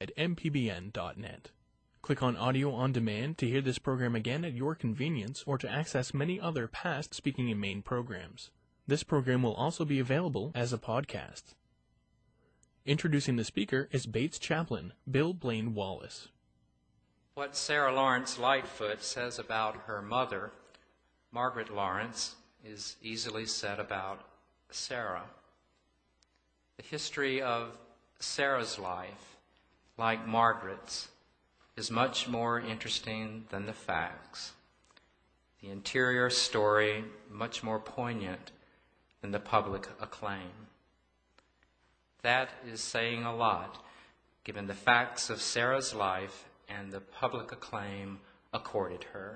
at mpbn.net. Click on Audio on Demand to hear this program again at your convenience or to access many other past Speaking in Maine programs. This program will also be available as a podcast. Introducing the speaker is Bates chaplain Bill Blaine Wallace. What Sarah Lawrence Lightfoot says about her mother, Margaret Lawrence, is easily said about Sarah. The history of Sarah's life, like Margaret's, is much more interesting than the facts. The interior story much more poignant than the public acclaim. That is saying a lot, given the facts of Sarah's life and the public acclaim accorded her.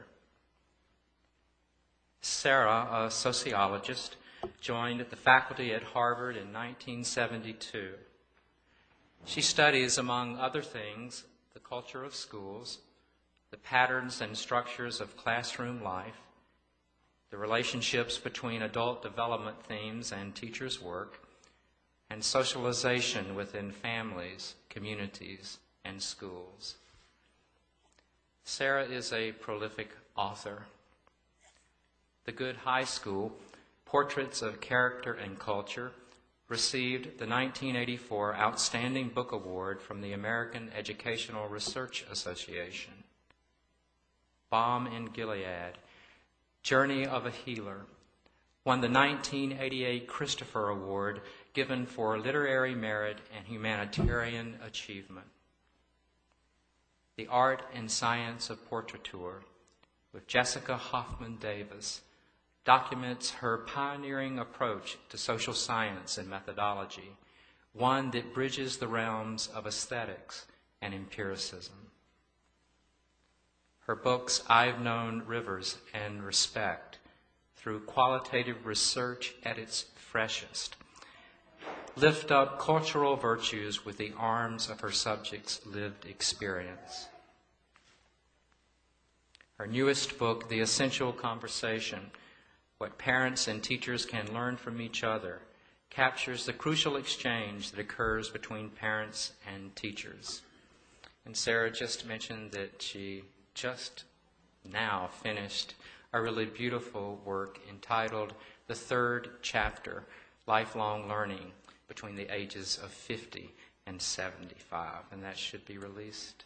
Sarah, a sociologist, joined the faculty at Harvard in 1972. She studies, among other things, the culture of schools, the patterns and structures of classroom life, the relationships between adult development themes and teachers' work, and socialization within families, communities, and schools. Sarah is a prolific author. The Good High School, Portraits of Character and Culture, received the 1984 Outstanding Book Award from the American Educational Research Association. Balm in Gilead, Journey of a Healer, won the 1988 Christopher Award given for literary merit and humanitarian achievement. The Art and Science of Portraiture, with Jessica Hoffman Davis, documents her pioneering approach to social science and methodology, one that bridges the realms of aesthetics and empiricism. Her books, I've Known Rivers and Respect, through qualitative research at its freshest, lift up cultural virtues with the arms of her subjects' lived experience. Her newest book, The Essential Conversation, What Parents and Teachers Can Learn from Each Other, captures the crucial exchange that occurs between parents and teachers. And Sarah just mentioned that she just now finished a really beautiful work entitled The Third Chapter, Lifelong Learning Between the Ages of 50 and 75. And that should be released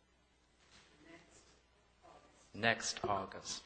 next August.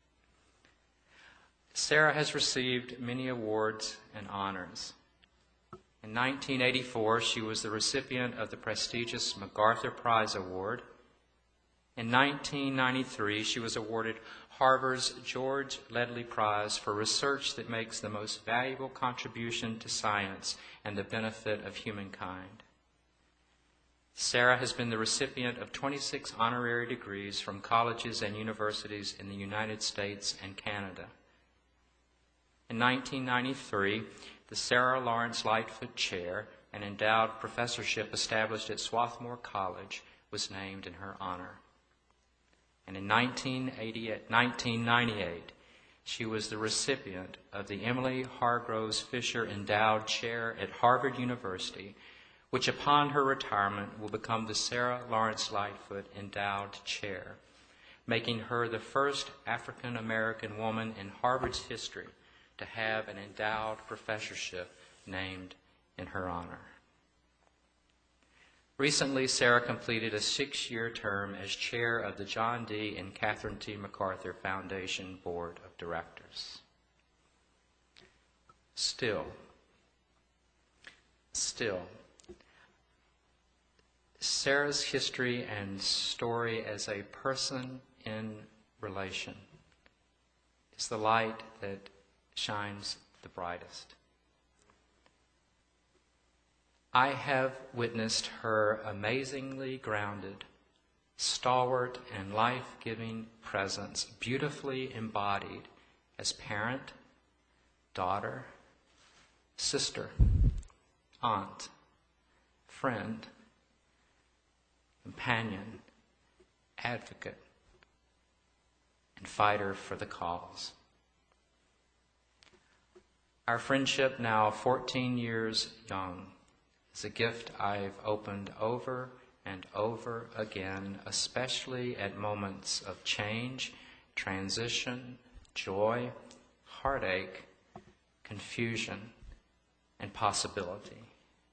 Sarah has received many awards and honors. In 1984, she was the recipient of the prestigious MacArthur Prize Award. In 1993, she was awarded Harvard's George Ledley Prize for research that makes the most valuable contribution to science and the benefit of humankind. Sarah has been the recipient of 26 honorary degrees from colleges and universities in the United States and Canada. In 1993, the Sarah Lawrence Lightfoot Chair, an endowed professorship established at Swarthmore College, was named in her honor. And in 1998, she was the recipient of the Emily Hargroves Fisher Endowed Chair at Harvard University, which upon her retirement will become the Sarah Lawrence Lightfoot Endowed Chair, making her the first African American woman in Harvard's history to have an endowed professorship named in her honor. Recently, Sarah completed a 6-year term as chair of the John D. and Catherine T. MacArthur Foundation Board of Directors. Still, Sarah's history and story as a person in relation is the light that shines the brightest. I have witnessed her amazingly grounded, stalwart, and life-giving presence beautifully embodied as parent, daughter, sister, aunt, friend, companion, advocate, and fighter for the cause. Our friendship, now 14 years young, is a gift I've opened over and over again, especially at moments of change, transition, joy, heartache, confusion, and possibility.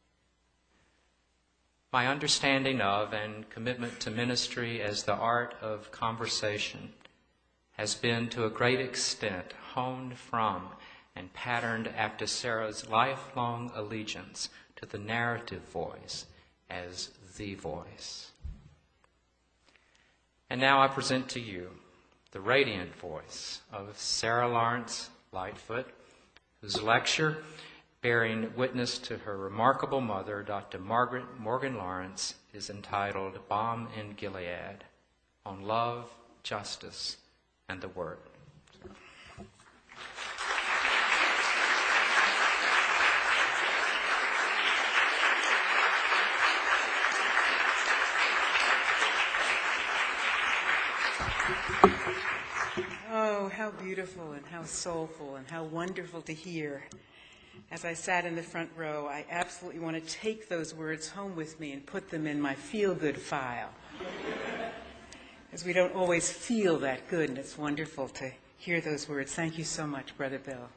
My understanding of and commitment to ministry as the art of conversation has been to a great extent honed from and patterned after Sarah's lifelong allegiance to the narrative voice as the voice. And now I present to you the radiant voice of Sarah Lawrence Lightfoot, whose lecture, bearing witness to her remarkable mother, Dr. Margaret Morgan Lawrence, is entitled Balm in Gilead, on Love, Justice, and the Word. Oh, how beautiful and how soulful and how wonderful to hear. As I sat in the front row, I absolutely want to take those words home with me and put them in my feel-good file. As we don't always feel that good, and it's wonderful to hear those words. Thank you so much, Brother Bill.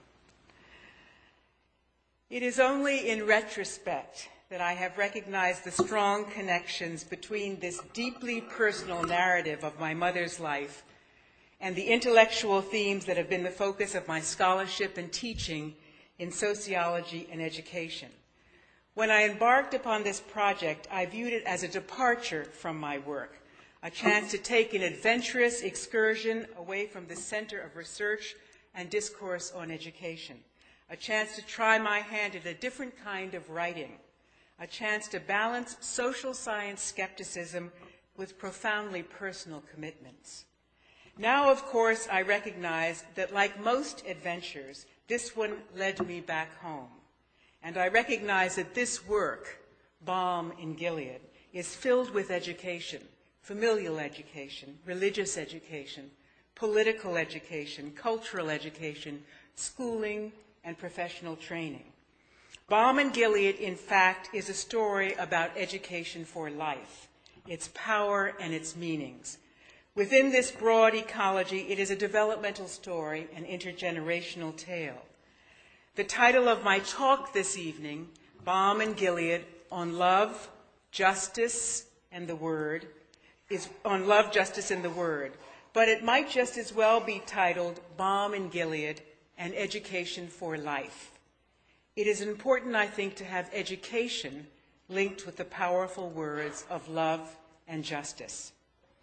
It is only in retrospect that I have recognized the strong connections between this deeply personal narrative of my mother's life and the intellectual themes that have been the focus of my scholarship and teaching in sociology and education. When I embarked upon this project, I viewed it as a departure from my work, a chance to take an adventurous excursion away from the center of research and discourse on education, a chance to try my hand at a different kind of writing, a chance to balance social science skepticism with profoundly personal commitments. Now, of course, I recognize that like most adventures, this one led me back home. And I recognize that this work, Balm in Gilead, is filled with education, familial education, religious education, political education, cultural education, schooling, and professional training. Balm in Gilead, in fact, is a story about education for life, its power and its meanings. Within this broad ecology, it is a developmental story, an intergenerational tale. The title of my talk this evening, Balm in Gilead, on Love, Justice, and the Word, is on Love, Justice, and the Word, but it might just as well be titled Balm in Gilead, and Education for Life. It is important, I think, to have education linked with the powerful words of love and justice.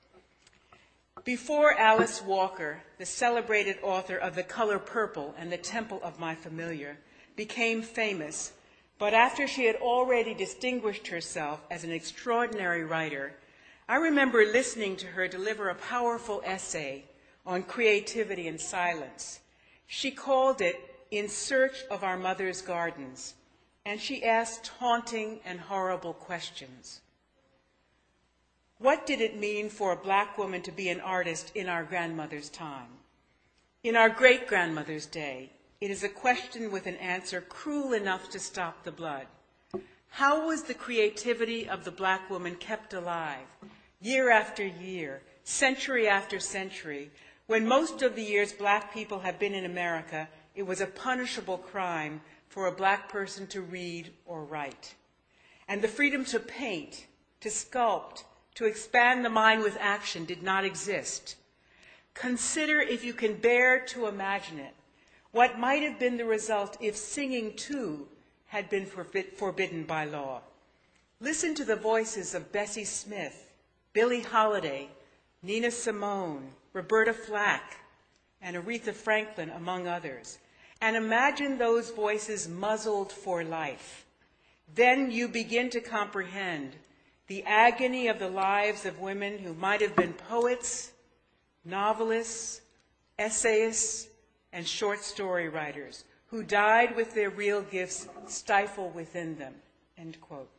Before Alice Walker, the celebrated author of The Color Purple and The Temple of My Familiar, became famous, but after she had already distinguished herself as an extraordinary writer, I remember listening to her deliver a powerful essay on creativity and silence. She called it In Search of Our Mother's Gardens, and she asked haunting and horrible questions. What did it mean for a black woman to be an artist in our grandmother's time? In our great-grandmother's day, it is a question with an answer cruel enough to stop the blood. How was the creativity of the black woman kept alive, year after year, century after century, when most of the years black people have been in America, it was a punishable crime for a black person to read or write? And the freedom to paint, to sculpt, to expand the mind with action did not exist. Consider, if you can bear to imagine it, what might have been the result if singing, too, had been forbidden by law. Listen to the voices of Bessie Smith, Billie Holiday, Nina Simone, Roberta Flack, and Aretha Franklin, among others. And imagine those voices muzzled for life. Then you begin to comprehend the agony of the lives of women who might have been poets, novelists, essayists, and short story writers, who died with their real gifts stifled within them, end quote.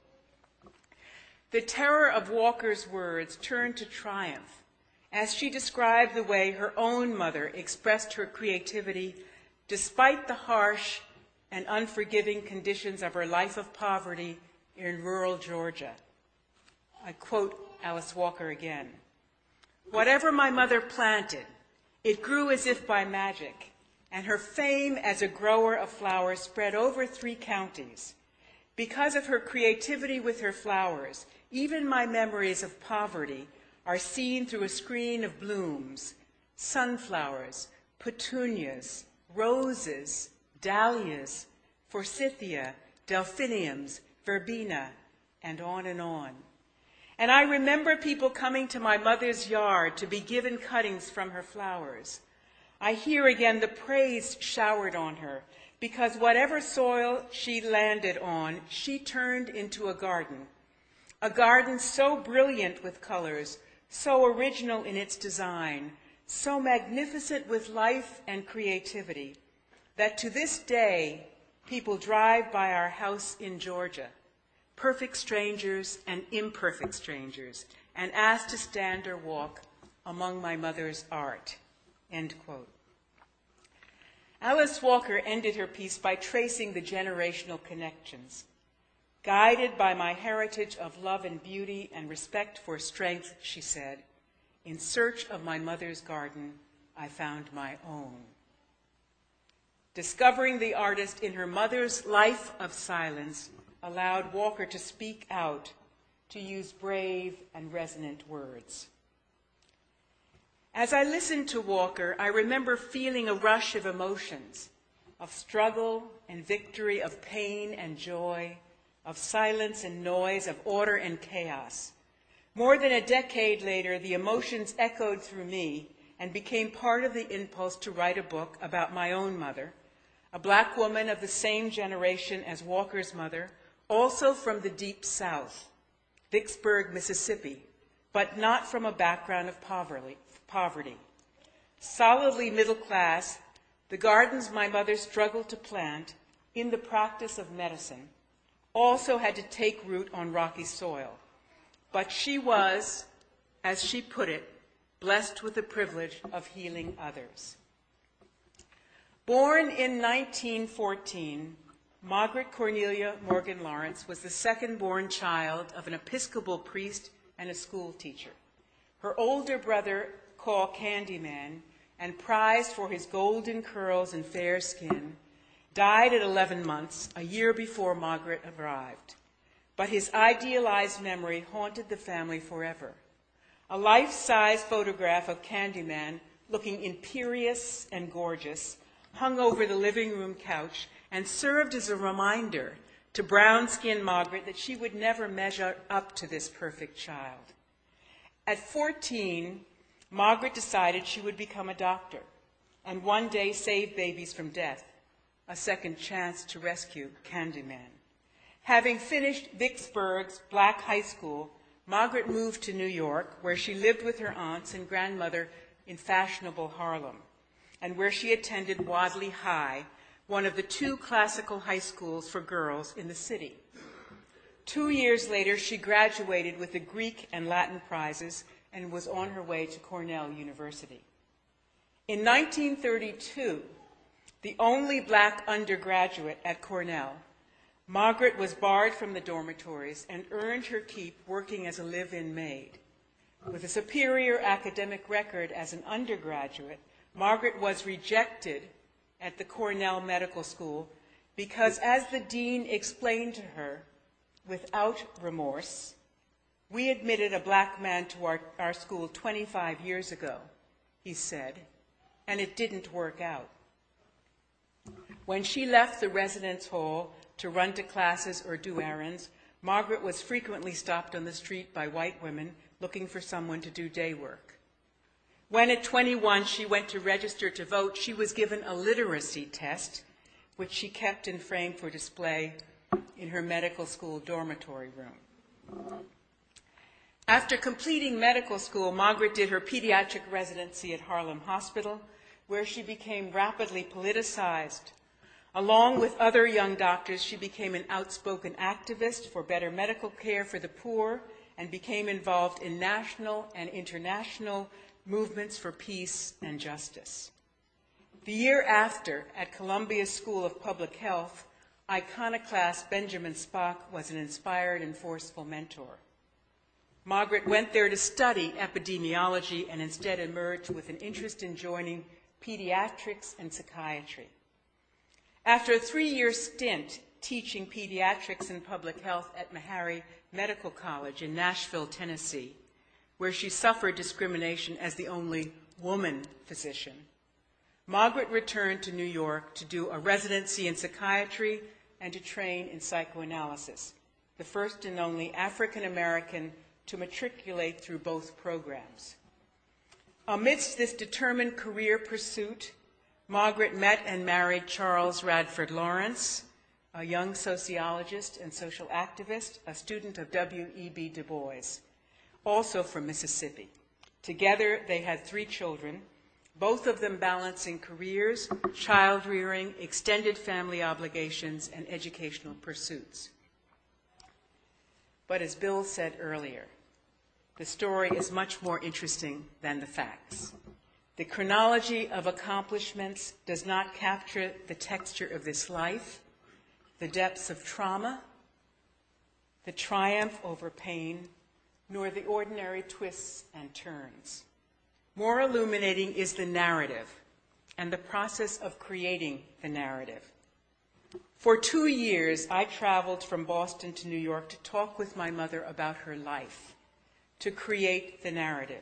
The terror of Walker's words turned to triumph as she described the way her own mother expressed her creativity despite the harsh and unforgiving conditions of her life of poverty in rural Georgia. I quote Alice Walker again. Whatever my mother planted, it grew as if by magic, and her fame as a grower of flowers spread over 3 counties. Because of her creativity with her flowers, even my memories of poverty are seen through a screen of blooms, sunflowers, petunias, roses, dahlias, forsythia, delphiniums, verbena, and on and on. And I remember people coming to my mother's yard to be given cuttings from her flowers. I hear again the praise showered on her, because whatever soil she landed on, she turned into a garden so brilliant with colors, so original in its design, so magnificent with life and creativity, that to this day, people drive by our house in Georgia, perfect strangers and imperfect strangers, and ask to stand or walk among my mother's art." End quote. Alice Walker ended her piece by tracing the generational connections. "Guided by my heritage of love and beauty and respect for strength," she said, "in search of my mother's garden, I found my own." Discovering the artist in her mother's life of silence allowed Walker to speak out, to use brave and resonant words. As I listened to Walker, I remember feeling a rush of emotions, of struggle and victory, of pain and joy, of silence and noise, of order and chaos. More than a decade later, the emotions echoed through me and became part of the impulse to write a book about my own mother, a Black woman of the same generation as Walker's mother, also from the Deep South, Vicksburg, Mississippi, but not from a background of poverty. Solidly middle class, the gardens my mother struggled to plant in the practice of medicine also had to take root on rocky soil. But she was, as she put it, blessed with the privilege of healing others. Born in 1914, Margaret Cornelia Morgan Lawrence was the second-born child of an Episcopal priest and a school teacher. Her older brother, called Candyman, and prized for his golden curls and fair skin, died at 11 months, a year before Margaret arrived. But his idealized memory haunted the family forever. A life-size photograph of Candyman, looking imperious and gorgeous, hung over the living room couch and served as a reminder to brown-skinned Margaret that she would never measure up to this perfect child. At 14, Margaret decided she would become a doctor and one day save babies from death, a second chance to rescue Candyman. Having finished Vicksburg's Black High School, Margaret moved to New York, where she lived with her aunts and grandmother in fashionable Harlem, and where she attended Wadley High, one of the 2 classical high schools for girls in the city. 2 years later, she graduated with the Greek and Latin prizes and was on her way to Cornell University. In 1932, the only Black undergraduate at Cornell, Margaret was barred from the dormitories and earned her keep working as a live-in maid. With a superior academic record as an undergraduate, Margaret was rejected at the Cornell Medical School because, as the dean explained to her, without remorse, "We admitted a Black man to our school 25 years ago," he said, "and it didn't work out." When she left the residence hall to run to classes or do errands, Margaret was frequently stopped on the street by white women looking for someone to do day work. When at 21 she went to register to vote, she was given a literacy test, which she kept and framed for display in her medical school dormitory room. After completing medical school, Margaret did her pediatric residency at Harlem Hospital, where she became rapidly politicized. Along with other young doctors, she became an outspoken activist for better medical care for the poor and became involved in national and international movements for peace and justice. The year after, at Columbia School of Public Health, iconoclast Benjamin Spock was an inspired and forceful mentor. Margaret went there to study epidemiology and instead emerged with an interest in joining pediatrics and psychiatry. After a 3-year stint teaching pediatrics and public health at Meharry Medical College in Nashville, Tennessee, where she suffered discrimination as the only woman physician, Margaret returned to New York to do a residency in psychiatry and to train in psychoanalysis, the first and only African American to matriculate through both programs. Amidst this determined career pursuit, Margaret met and married Charles Radford Lawrence, a young sociologist and social activist, a student of W.E.B. Du Bois, also from Mississippi. Together, they had 3 children, both of them balancing careers, child-rearing, extended family obligations, and educational pursuits. But as Bill said earlier, the story is much more interesting than the facts. The chronology of accomplishments does not capture the texture of this life, the depths of trauma, the triumph over pain, nor the ordinary twists and turns. More illuminating is the narrative and the process of creating the narrative. For 2 years, I traveled from Boston to New York to talk with my mother about her life, to create the narrative.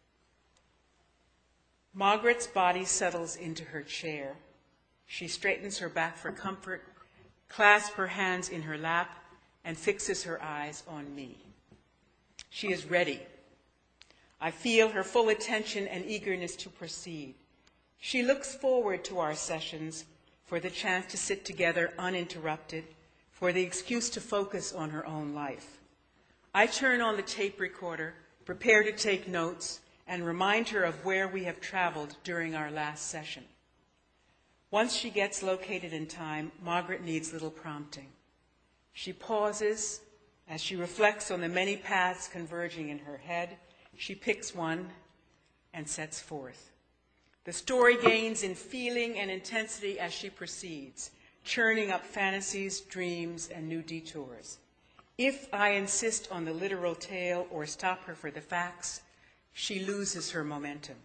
Margaret's body settles into her chair. She straightens her back for comfort, clasps her hands in her lap, and fixes her eyes on me. She is ready. I feel her full attention and eagerness to proceed. She looks forward to our sessions, for the chance to sit together uninterrupted, for the excuse to focus on her own life. I turn on the tape recorder, prepare to take notes, and remind her of where we have traveled during our last session. Once she gets located in time, Margaret needs little prompting. She pauses. As she reflects on the many paths converging in her head, she picks one and sets forth. The story gains in feeling and intensity as she proceeds, churning up fantasies, dreams, and new detours. If I insist on the literal tale or stop her for the facts, she loses her momentum.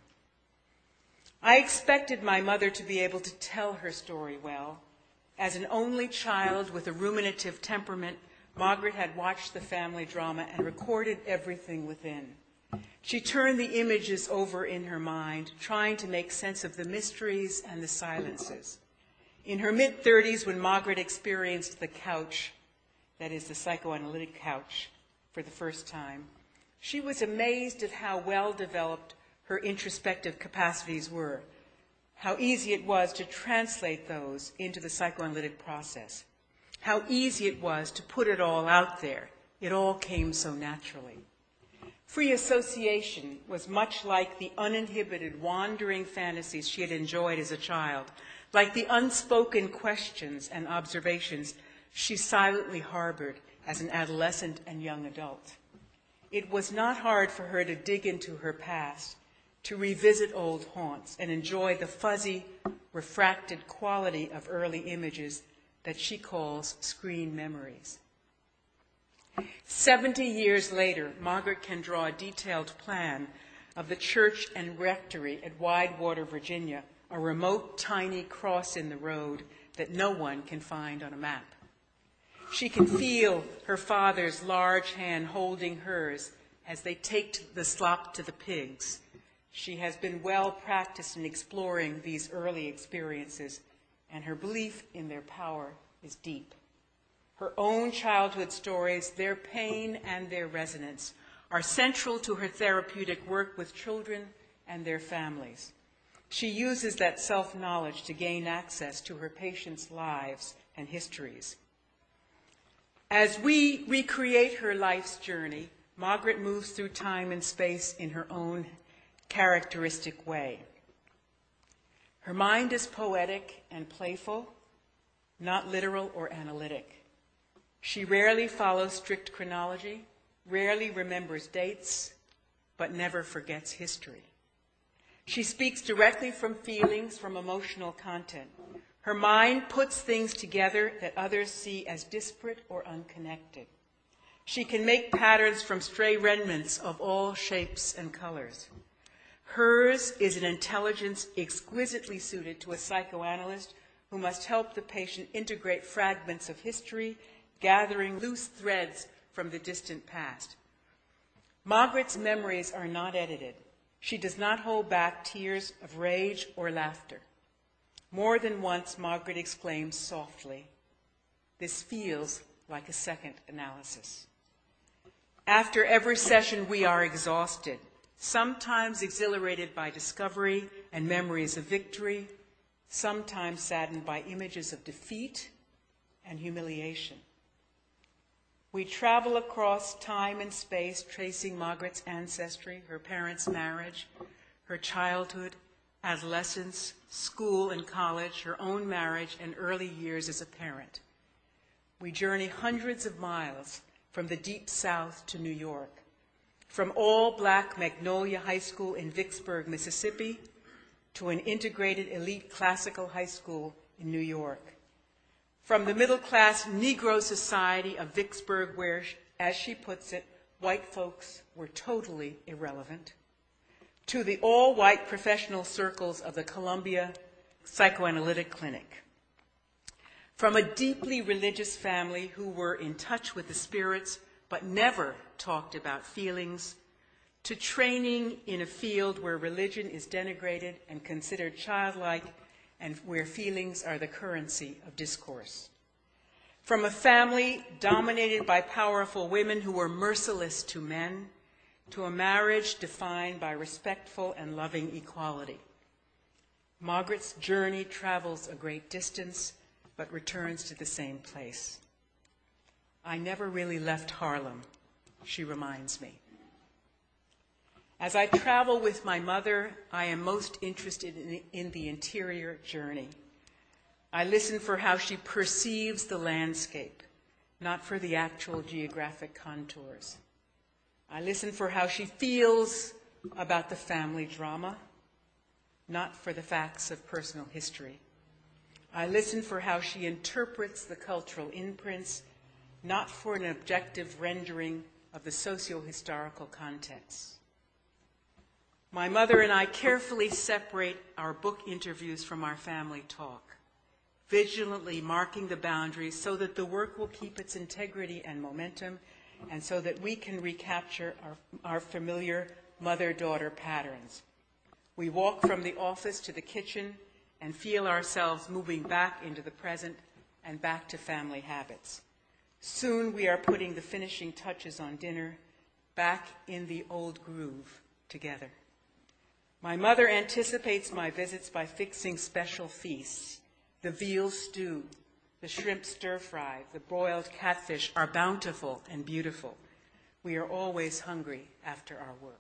I expected my mother to be able to tell her story well. As an only child with a ruminative temperament, Margaret had watched the family drama and recorded everything within. She turned the images over in her mind, trying to make sense of the mysteries and the silences. In her mid-30s, when Margaret experienced the couch, that is the psychoanalytic couch, for the first time, she was amazed at how well developed her introspective capacities were, how easy it was to translate those into the psychoanalytic process, how easy it was to put it all out there. It all came so naturally. Free association was much like the uninhibited wandering fantasies she had enjoyed as a child, like the unspoken questions and observations she silently harbored as an adolescent and young adult. It was not hard for her to dig into her past, to revisit old haunts and enjoy the fuzzy, refracted quality of early images that she calls screen memories. 70 years later, Margaret can draw a detailed plan of the church and rectory at Widewater, Virginia, a remote, tiny cross in the road that no one can find on a map. She can feel her father's large hand holding hers as they take the slop to the pigs. She has been well practiced in exploring these early experiences, and her belief in their power is deep. Her own childhood stories, their pain and their resonance, are central to her therapeutic work with children and their families. She uses that self-knowledge to gain access to her patients' lives and histories. As we recreate her life's journey, Margaret moves through time and space in her own characteristic way. Her mind is poetic and playful, not literal or analytic. She rarely follows strict chronology, rarely remembers dates, but never forgets history. She speaks directly from feelings, from emotional content. Her mind puts things together that others see as disparate or unconnected. She can make patterns from stray remnants of all shapes and colors. Hers is an intelligence exquisitely suited to a psychoanalyst who must help the patient integrate fragments of history, gathering loose threads from the distant past. Margaret's memories are not edited. She does not hold back tears of rage or laughter. More than once, Margaret exclaims softly, "This feels like a second analysis." After every session, we are exhausted, sometimes exhilarated by discovery and memories of victory, sometimes saddened by images of defeat and humiliation. We travel across time and space, tracing Margaret's ancestry, her parents' marriage, her childhood, adolescence, school and college, her own marriage, and early years as a parent. We journey hundreds of miles from the deep South to New York, from all-black Magnolia High School in Vicksburg, Mississippi, to an integrated elite classical high school in New York. From the middle-class Negro society of Vicksburg, where, as she puts it, white folks were totally irrelevant, to the all-white professional circles of the Columbia Psychoanalytic Clinic. From a deeply religious family who were in touch with the spirits but never talked about feelings, to training in a field where religion is denigrated and considered childlike and where feelings are the currency of discourse. From a family dominated by powerful women who were merciless to men, to a marriage defined by respectful and loving equality. Margaret's journey travels a great distance, but returns to the same place. "I never really left Harlem," she reminds me. As I travel with my mother, I am most interested in the interior journey. I listen for how she perceives the landscape, not for the actual geographic contours. I listen for how she feels about the family drama, not for the facts of personal history. I listen for how she interprets the cultural imprints, not for an objective rendering of the socio-historical context. My mother and I carefully separate our book interviews from our family talk, vigilantly marking the boundaries so that the work will keep its integrity and momentum, and so that we can recapture our familiar mother-daughter patterns. We walk from the office to the kitchen and feel ourselves moving back into the present and back to family habits. Soon we are putting the finishing touches on dinner, back in the old groove together. My mother anticipates my visits by fixing special feasts. The veal stew, the shrimp stir-fry, the broiled catfish are bountiful and beautiful. We are always hungry after our work.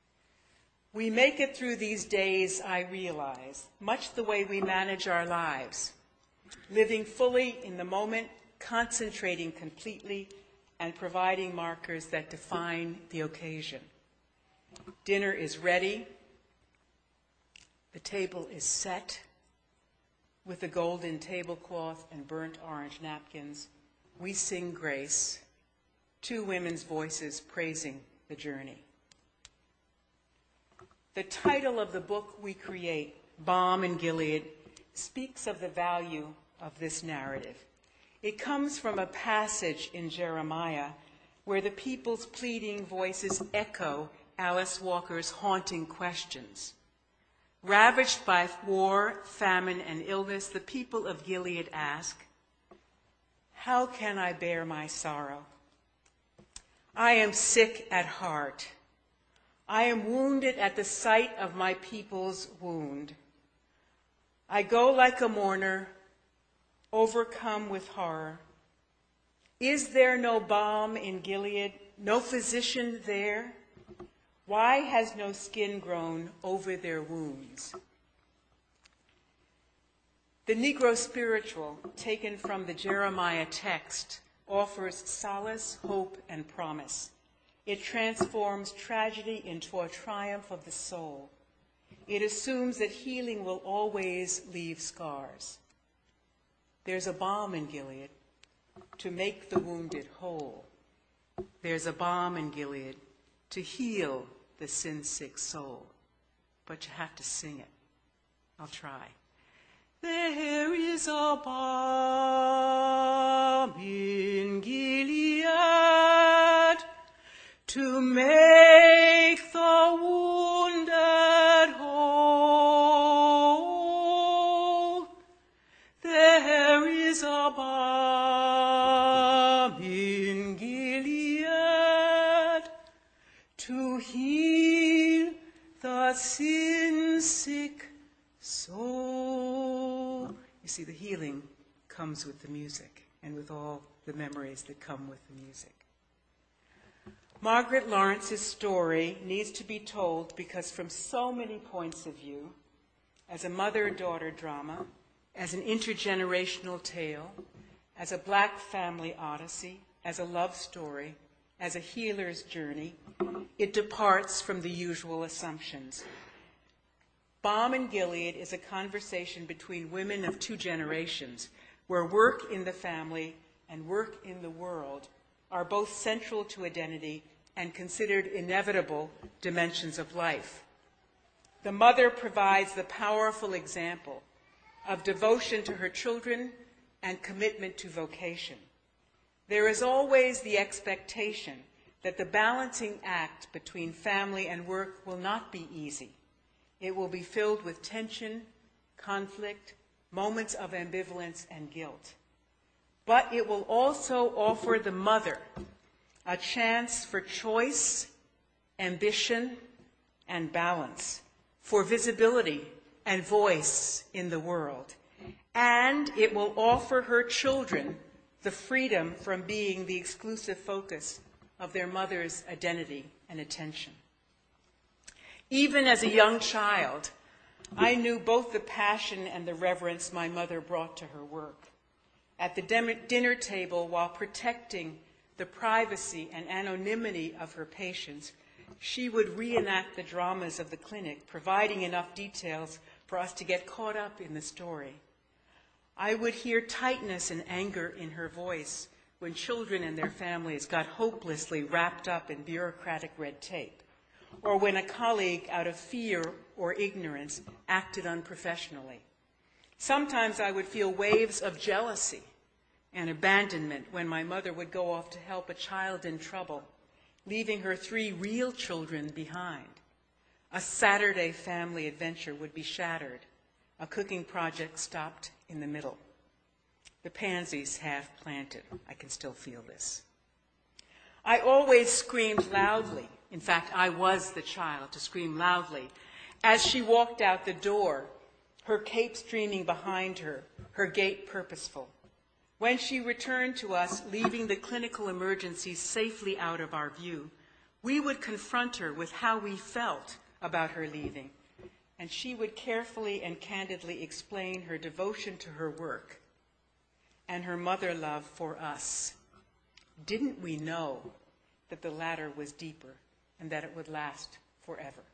We make it through these days, I realize, much the way we manage our lives, living fully in the moment, concentrating completely, and providing markers that define the occasion. Dinner is ready. The table is set. With the golden tablecloth and burnt orange napkins, we sing grace, two women's voices praising the journey. The title of the book we create, Balm in Gilead, speaks of the value of this narrative. It comes from a passage in Jeremiah where the people's pleading voices echo Alice Walker's haunting questions. Ravaged by war, famine, and illness, the people of Gilead ask, "How can I bear my sorrow? I am sick at heart. I am wounded at the sight of my people's wound. I go like a mourner, overcome with horror. Is there no balm in Gilead, no physician there? Why has no skin grown over their wounds?" The Negro spiritual, taken from the Jeremiah text, offers solace, hope, and promise. It transforms tragedy into a triumph of the soul. It assumes that healing will always leave scars. There's a balm in Gilead to make the wounded whole. There's a balm in Gilead to heal the sin-sick soul, but you have to sing it. I'll try. There is a balm in Gilead to make the wounded whole. There is a balm in Gilead to heal the sin-sick soul. You see, the healing comes with the music and with all the memories that come with the music. Margaret Lawrence's story needs to be told because from so many points of view, as a mother-daughter drama, as an intergenerational tale, as a black family odyssey, as a love story, as a healer's journey, it departs from the usual assumptions. Balm in Gilead is a conversation between women of two generations, where work in the family and work in the world are both central to identity and considered inevitable dimensions of life. The mother provides the powerful example of devotion to her children and commitment to vocation. There is always the expectation that the balancing act between family and work will not be easy. It will be filled with tension, conflict, moments of ambivalence and guilt. But it will also offer the mother a chance for choice, ambition, and balance, for visibility and voice in the world. And it will offer her children the freedom from being the exclusive focus of their mother's identity and attention. Even as a young child, I knew both the passion and the reverence my mother brought to her work. At the dinner table, while protecting the privacy and anonymity of her patients, she would reenact the dramas of the clinic, providing enough details for us to get caught up in the story. I would hear tightness and anger in her voice when children and their families got hopelessly wrapped up in bureaucratic red tape, or when a colleague, out of fear or ignorance, acted unprofessionally. Sometimes I would feel waves of jealousy and abandonment when my mother would go off to help a child in trouble, leaving her 3 real children behind. A Saturday family adventure would be shattered. A cooking project stopped in the middle. The pansies half planted. I can still feel this. I always screamed loudly. In fact, I was the child to scream loudly as she walked out the door, her cape streaming behind her, her gait purposeful. When she returned to us, leaving the clinical emergency safely out of our view, we would confront her with how we felt about her leaving, and she would carefully and candidly explain her devotion to her work and her mother love for us. Didn't we know that the latter was deeper and that it would last forever?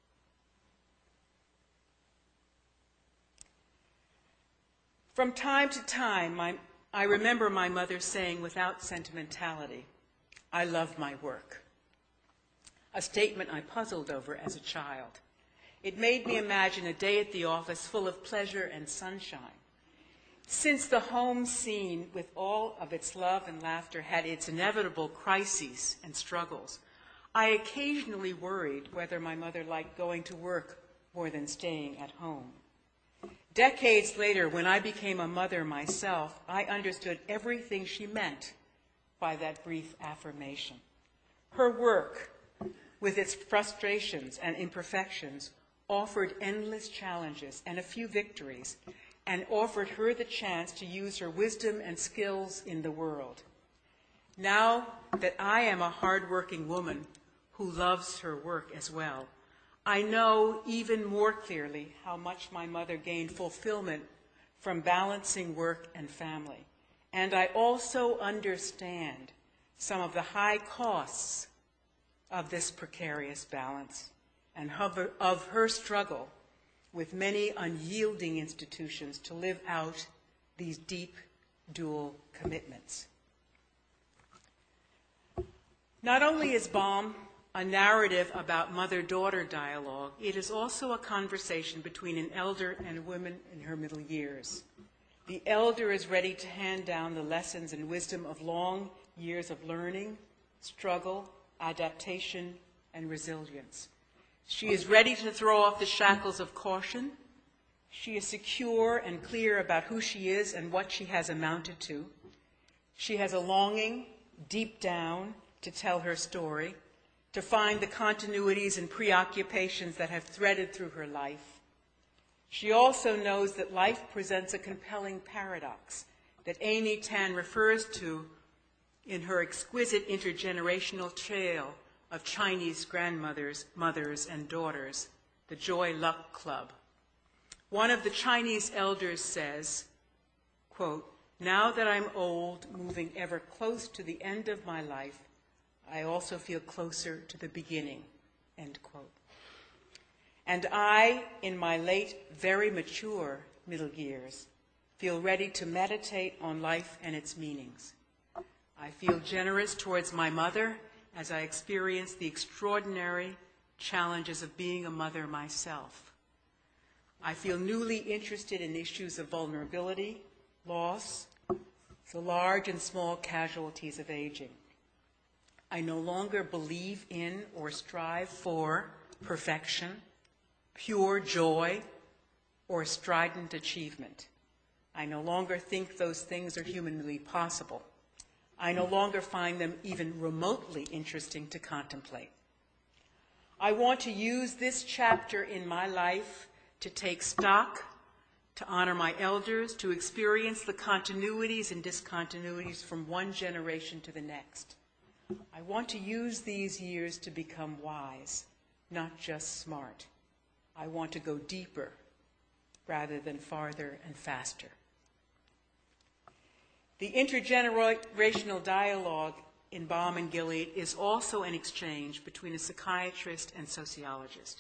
From time to time, I remember my mother saying without sentimentality, "I love my work," a statement I puzzled over as a child. It made me imagine a day at the office full of pleasure and sunshine. Since the home scene, with all of its love and laughter, had its inevitable crises and struggles, I occasionally worried whether my mother liked going to work more than staying at home. Decades later, when I became a mother myself, I understood everything she meant by that brief affirmation. Her work, with its frustrations and imperfections, offered endless challenges and a few victories, and offered her the chance to use her wisdom and skills in the world. Now that I am a hard-working woman who loves her work as well, I know even more clearly how much my mother gained fulfillment from balancing work and family. And I also understand some of the high costs of this precarious balance and of her struggle with many unyielding institutions to live out these deep dual commitments. Not only is Balm a narrative about mother-daughter dialogue, it is also a conversation between an elder and a woman in her middle years. The elder is ready to hand down the lessons and wisdom of long years of learning, struggle, adaptation, and resilience. She is ready to throw off the shackles of caution. She is secure and clear about who she is and what she has amounted to. She has a longing, deep down, to tell her story, to find the continuities and preoccupations that have threaded through her life. She also knows that life presents a compelling paradox that Amy Tan refers to in her exquisite intergenerational tale of Chinese grandmothers, mothers, and daughters, the Joy Luck Club. One of the Chinese elders says, quote, "Now that I'm old, moving ever close to the end of my life, I also feel closer to the beginning," end quote. And I, in my late, very mature middle years, feel ready to meditate on life and its meanings. I feel generous towards my mother as I experience the extraordinary challenges of being a mother myself. I feel newly interested in issues of vulnerability, loss, the large and small casualties of aging. I no longer believe in or strive for perfection, pure joy, or strident achievement. I no longer think those things are humanly possible. I no longer find them even remotely interesting to contemplate. I want to use this chapter in my life to take stock, to honor my elders, to experience the continuities and discontinuities from one generation to the next. I want to use these years to become wise, not just smart. I want to go deeper rather than farther and faster. The intergenerational dialogue in Balm and Gilead is also an exchange between a psychiatrist and sociologist.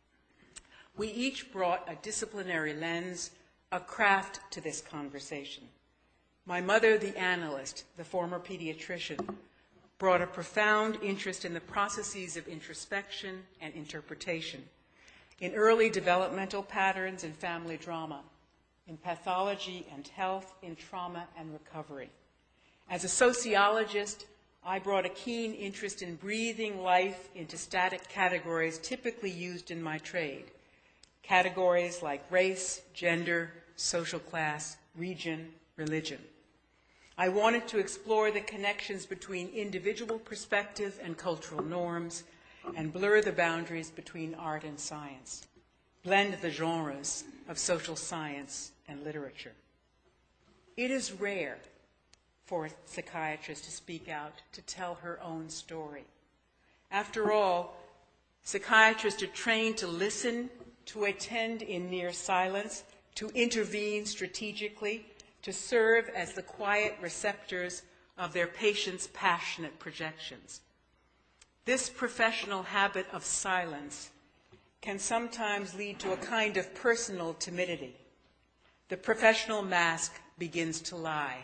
We each brought a disciplinary lens, a craft to this conversation. My mother, the analyst, the former pediatrician, brought a profound interest in the processes of introspection and interpretation, in early developmental patterns in family drama, in pathology and health, in trauma and recovery. As a sociologist, I brought a keen interest in breathing life into static categories typically used in my trade, categories like race, gender, social class, region, religion. I wanted to explore the connections between individual perspective and cultural norms and blur the boundaries between art and science, blend the genres of social science and literature. It is rare for a psychiatrist to speak out, to tell her own story. After all, psychiatrists are trained to listen, to attend in near silence, to intervene strategically, to serve as the quiet receptors of their patients' passionate projections. This professional habit of silence can sometimes lead to a kind of personal timidity. The professional mask begins to lie.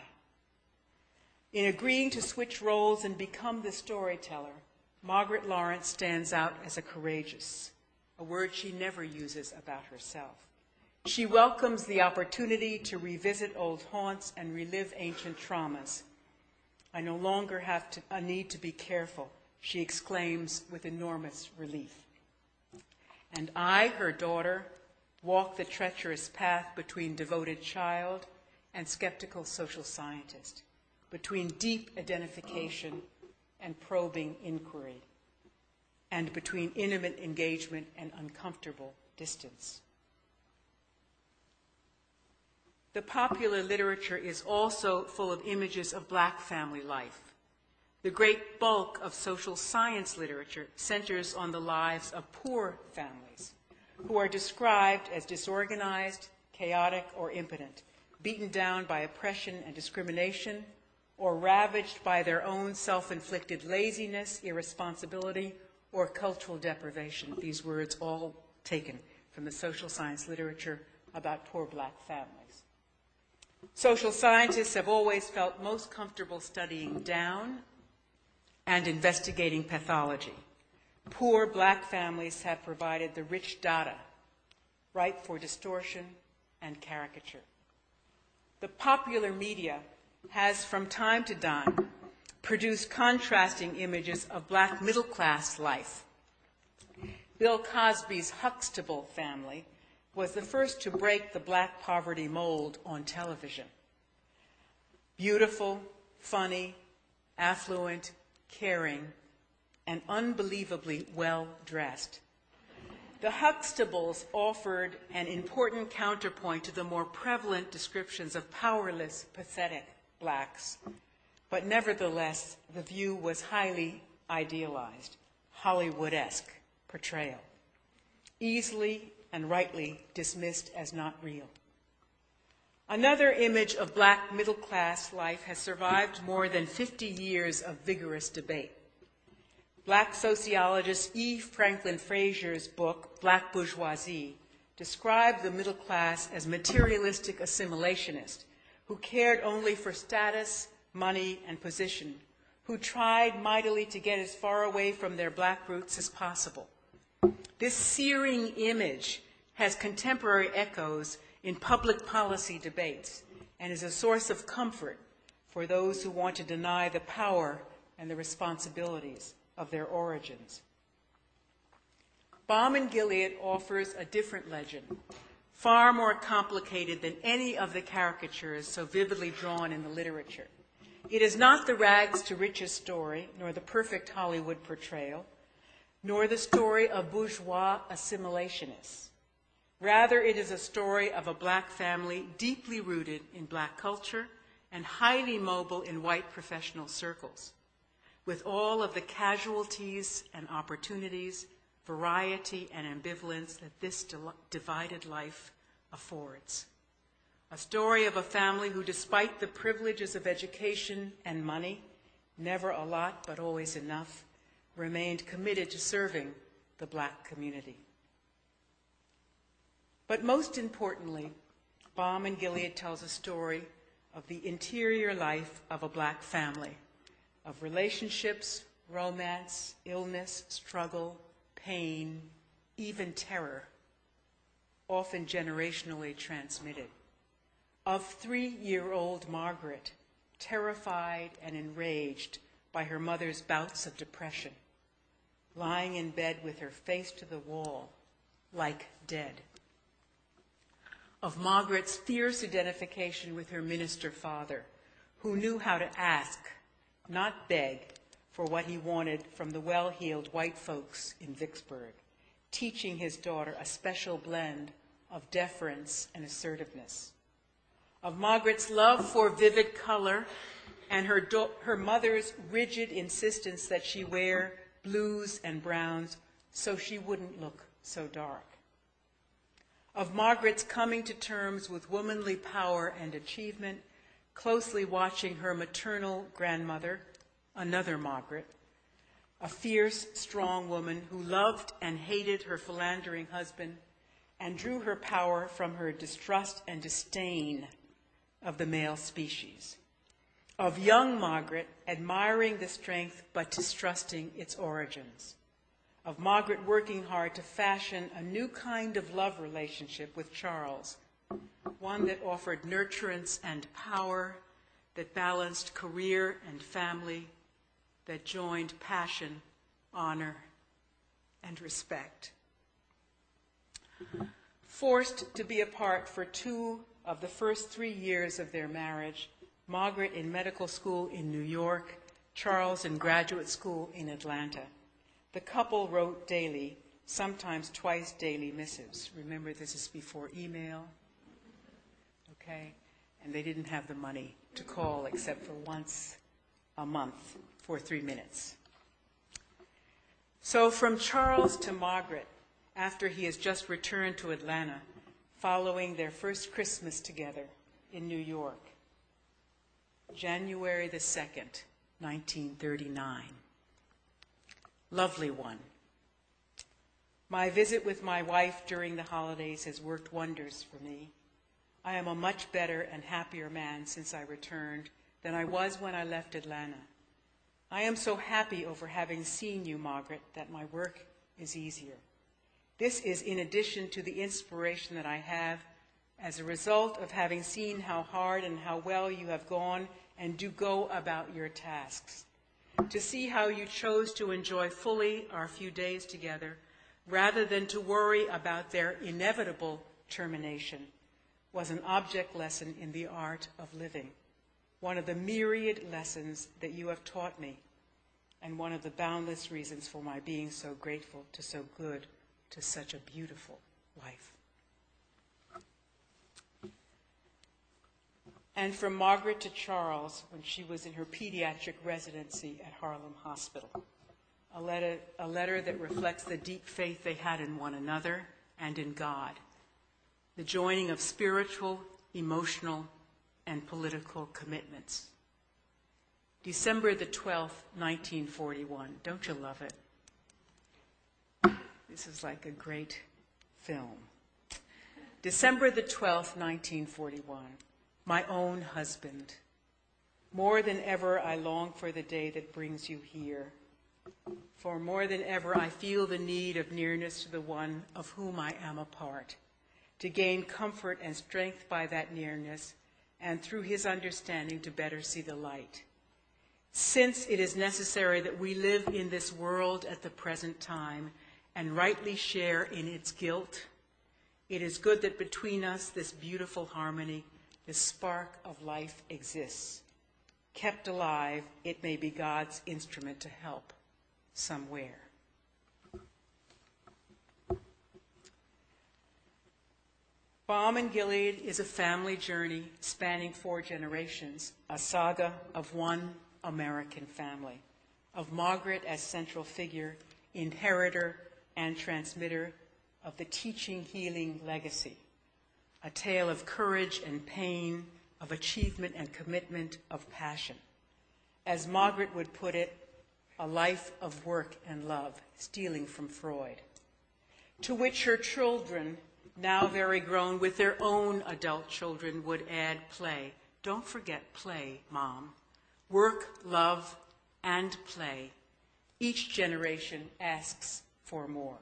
In agreeing to switch roles and become the storyteller, Margaret Lawrence stands out as a courageous, a word she never uses about herself. She welcomes the opportunity to revisit old haunts and relive ancient traumas. I no longer have a need to be careful, she exclaims with enormous relief. And I, her daughter, walk the treacherous path between devoted child and skeptical social scientist, between deep identification and probing inquiry, and between intimate engagement and uncomfortable distance. The popular literature is also full of images of Black family life. The great bulk of social science literature centers on the lives of poor families who are described as disorganized, chaotic, or impotent, beaten down by oppression and discrimination, or ravaged by their own self-inflicted laziness, irresponsibility, or cultural deprivation. These words all taken from the social science literature about poor Black families. Social scientists have always felt most comfortable studying down, and investigating pathology. Poor black families have provided the rich data, ripe for distortion and caricature. The popular media has, from time to time, produced contrasting images of black middle-class life. Bill Cosby's Huxtable family was the first to break the black poverty mold on television. Beautiful, funny, affluent, caring, and unbelievably well-dressed. The Huxtables offered an important counterpoint to the more prevalent descriptions of powerless, pathetic blacks. But nevertheless, the view was highly idealized, Hollywood-esque portrayal, easily and rightly dismissed as not real. Another image of black middle-class life has survived more than 50 years of vigorous debate. Black sociologist E. Franklin Frazier's book, Black Bourgeoisie, described the middle class as materialistic assimilationist who cared only for status, money, and position, who tried mightily to get as far away from their black roots as possible. This searing image has contemporary echoes in public policy debates and is a source of comfort for those who want to deny the power and the responsibilities of their origins. Baum and Gilead offers a different legend, far more complicated than any of the caricatures so vividly drawn in the literature. It is not the rags to riches story, nor the perfect Hollywood portrayal, nor the story of bourgeois assimilationists. Rather, it is a story of a black family deeply rooted in black culture and highly mobile in white professional circles, with all of the casualties and opportunities, variety and ambivalence that this divided life affords. A story of a family who, despite the privileges of education and money, never a lot but always enough, remained committed to serving the black community. But most importantly, Baum and Gilead tells a story of the interior life of a black family, of relationships, romance, illness, struggle, pain, even terror, often generationally transmitted. Of 3-year-old Margaret, terrified and enraged by her mother's bouts of depression, lying in bed with her face to the wall, like dead. Of Margaret's fierce identification with her minister father, who knew how to ask, not beg, for what he wanted from the well-heeled white folks in Vicksburg, teaching his daughter a special blend of deference and assertiveness. Of Margaret's love for vivid color and her mother's rigid insistence that she wear blues and browns so she wouldn't look so dark. Of Margaret's coming to terms with womanly power and achievement, closely watching her maternal grandmother, another Margaret, a fierce, strong woman who loved and hated her philandering husband and drew her power from her distrust and disdain of the male species. Of young Margaret admiring the strength but distrusting its origins. Of Margaret working hard to fashion a new kind of love relationship with Charles, one that offered nurturance and power, that balanced career and family, that joined passion, honor, and respect. Forced to be apart for 2 of the first 3 years of their marriage, Margaret in medical school in New York, Charles in graduate school in Atlanta, the couple wrote daily, sometimes twice daily missives. Remember, this is before email, okay? And they didn't have the money to call except for once a month for 3 minutes. So from Charles to Margaret, after he has just returned to Atlanta, following their first Christmas together in New York, January the 2nd, 1939. Lovely one. My visit with my wife during the holidays has worked wonders for me. I am a much better and happier man since I returned than I was when I left Atlanta. I am so happy over having seen you, Margaret, that my work is easier. This is in addition to the inspiration that I have as a result of having seen how hard and how well you have gone and do go about your tasks. To see how you chose to enjoy fully our few days together rather than to worry about their inevitable termination was an object lesson in the art of living, one of the myriad lessons that you have taught me, and one of the boundless reasons for my being so grateful to so good, to such a beautiful life. And from Margaret to Charles when she was in her pediatric residency at Harlem Hospital, a letter that reflects the deep faith they had in one another and in God, the joining of spiritual, emotional, and political commitments. December the 12th, 1941. Don't you love it? This is like a great film. December the 12th, 1941. My own husband. More than ever, I long for the day that brings you here. For more than ever, I feel the need of nearness to the one of whom I am a part, to gain comfort and strength by that nearness, and through his understanding to better see the light. Since it is necessary that we live in this world at the present time and rightly share in its guilt, it is good that between us this beautiful harmony, this spark of life exists. Kept alive, it may be God's instrument to help somewhere. Balm in Gilead is a family journey spanning 4 generations, a saga of one American family, of Margaret as central figure, inheritor and transmitter of the teaching healing legacy, a tale of courage and pain, of achievement and commitment, of passion. As Margaret would put it, a life of work and love, stealing from Freud, to which her children, now very grown with their own adult children, would add play. Don't forget play, Mom. Work, love, and play. Each generation asks for more.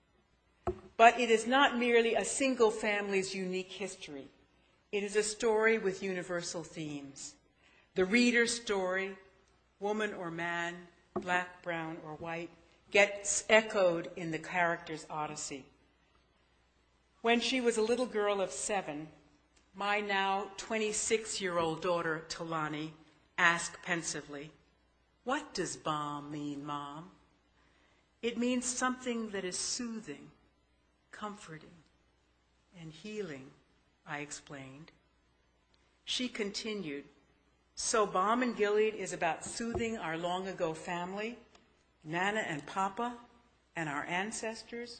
But it is not merely a single family's unique history. It is a story with universal themes. The reader's story, woman or man, black, brown, or white, gets echoed in the character's odyssey. When she was a little girl of 7, my now 26-year-old daughter, Talani, asked pensively, "What does balm mean, Mom?" "It means something that is soothing, comforting, and healing," I explained. She continued, "So Balm in Gilead is about soothing our long-ago family, Nana and Papa, and our ancestors?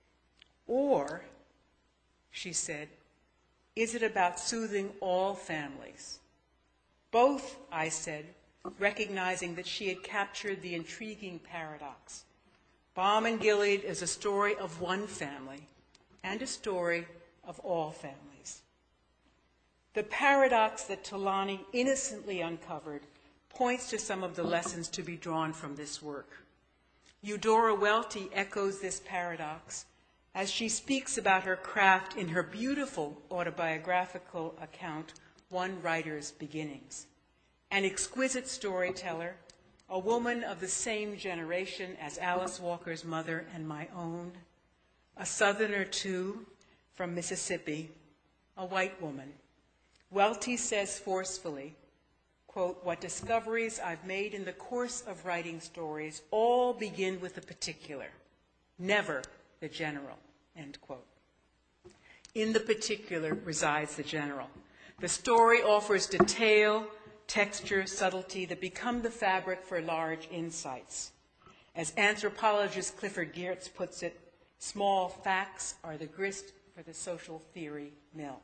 Or," she said, "is it about soothing all families?" "Both," I said, recognizing that she had captured the intriguing paradox. Balm in Gilead is a story of one family and a story of all families. The paradox that Talani innocently uncovered points to some of the lessons to be drawn from this work. Eudora Welty echoes this paradox as she speaks about her craft in her beautiful autobiographical account, One Writer's Beginnings. An exquisite storyteller, a woman of the same generation as Alice Walker's mother and my own, a Southerner too, from Mississippi, a white woman. Welty says forcefully, quote, "What discoveries I've made in the course of writing stories all begin with the particular, never the general," end quote. In the particular resides the general. The story offers detail, texture, subtlety that become the fabric for large insights. As anthropologist Clifford Geertz puts it, small facts are the grist for the social theory mill.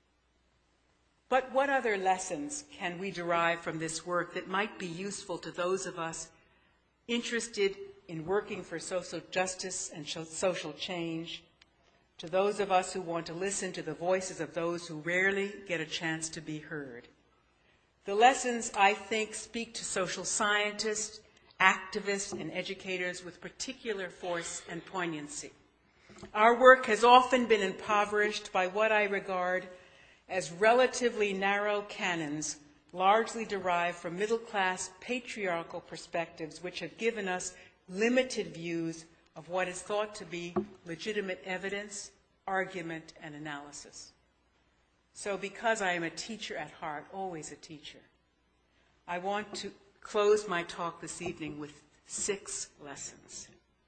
But what other lessons can we derive from this work that might be useful to those of us interested in working for social justice and social change, to those of us who want to listen to the voices of those who rarely get a chance to be heard? The lessons, I think, speak to social scientists activists, and educators with particular force and poignancy. Our work has often been impoverished by what I regard as relatively narrow canons, largely derived from middle-class patriarchal perspectives, which have given us limited views of what is thought to be legitimate evidence, argument, and analysis. So because I am a teacher at heart, always a teacher, I want to close my talk this evening with 6 lessons.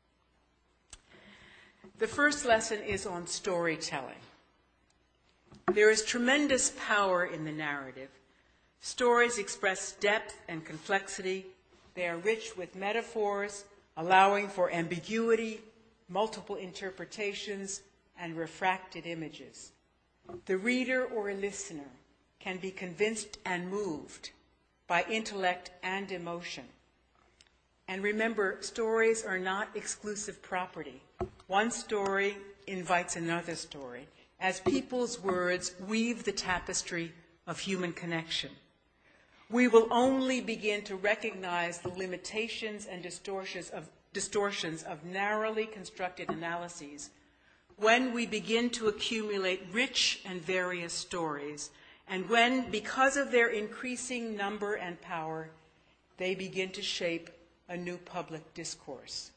The first lesson is on storytelling. There is tremendous power in the narrative. Stories express depth and complexity. They are rich with metaphors, allowing for ambiguity, multiple interpretations, and refracted images. The reader or listener can be convinced and moved by intellect and emotion. And remember, stories are not exclusive property. One story invites another story, as people's words weave the tapestry of human connection. We will only begin to recognize the limitations and distortions of narrowly constructed analyses when we begin to accumulate rich and various stories, and when, because of their increasing number and power, they begin to shape a new public discourse.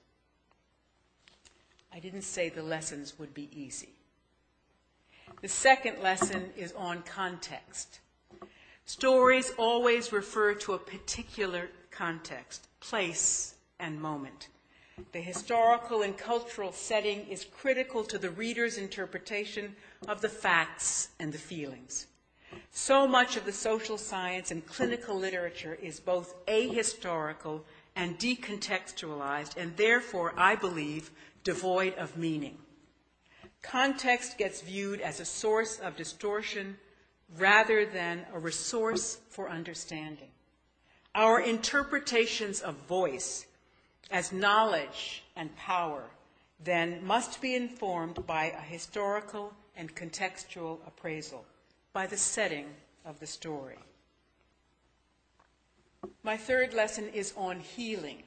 I didn't say the lessons would be easy. The second lesson is on context. Stories always refer to a particular context, place, and moment. The historical and cultural setting is critical to the reader's interpretation of the facts and the feelings. So much of the social science and clinical literature is both ahistorical and decontextualized, and therefore, I believe, devoid of meaning. Context gets viewed as a source of distortion rather than a resource for understanding. Our interpretations of voice as knowledge and power then must be informed by a historical and contextual appraisal, by the setting of the story. My third lesson is on healing.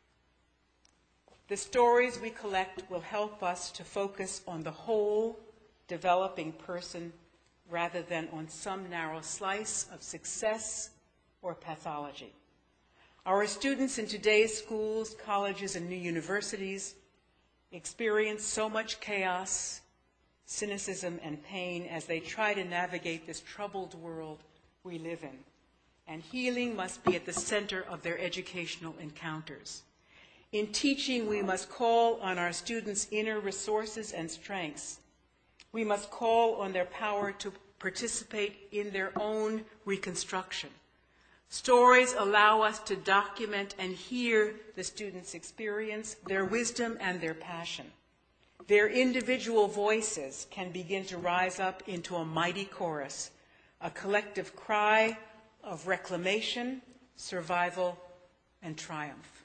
The stories we collect will help us to focus on the whole developing person rather than on some narrow slice of success or pathology. Our students in today's schools, colleges, and new universities experience so much chaos, cynicism, and pain as they try to navigate this troubled world we live in. And healing must be at the center of their educational encounters. In teaching, we must call on our students' inner resources and strengths. We must call on their power to participate in their own reconstruction. Stories allow us to document and hear the students' experience, their wisdom, and their passion. Their individual voices can begin to rise up into a mighty chorus, a collective cry of reclamation, survival, and triumph.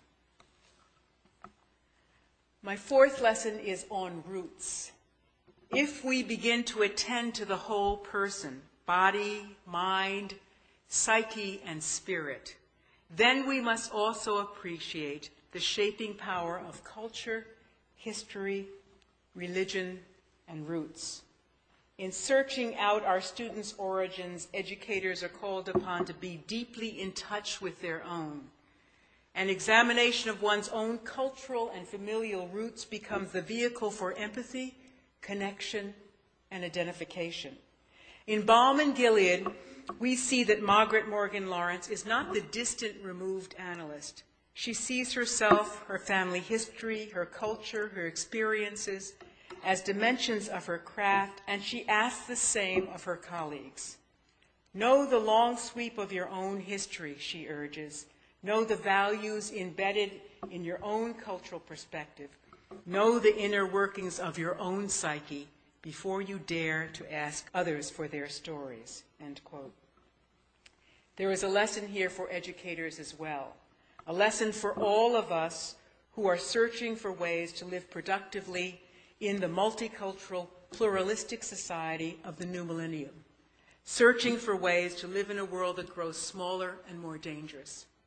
My fourth lesson is on roots. If we begin to attend to the whole person, body, mind, psyche, and spirit, then we must also appreciate the shaping power of culture, history, religion, and roots. In searching out our students' origins, educators are called upon to be deeply in touch with their own. An examination of one's own cultural and familial roots becomes the vehicle for empathy, connection, and identification. In Balm and Gilead, we see that Margaret Morgan Lawrence is not the distant, removed analyst. She sees herself, her family history, her culture, her experiences as dimensions of her craft, and she asks the same of her colleagues. Know the long sweep of your own history, she urges. Know the values embedded in your own cultural perspective. Know the inner workings of your own psyche before you dare to ask others for their stories, end quote. There is a lesson here for educators as well, a lesson for all of us who are searching for ways to live productively in the multicultural, pluralistic society of the new millennium, searching for ways to live in a world that grows smaller and more dangerous.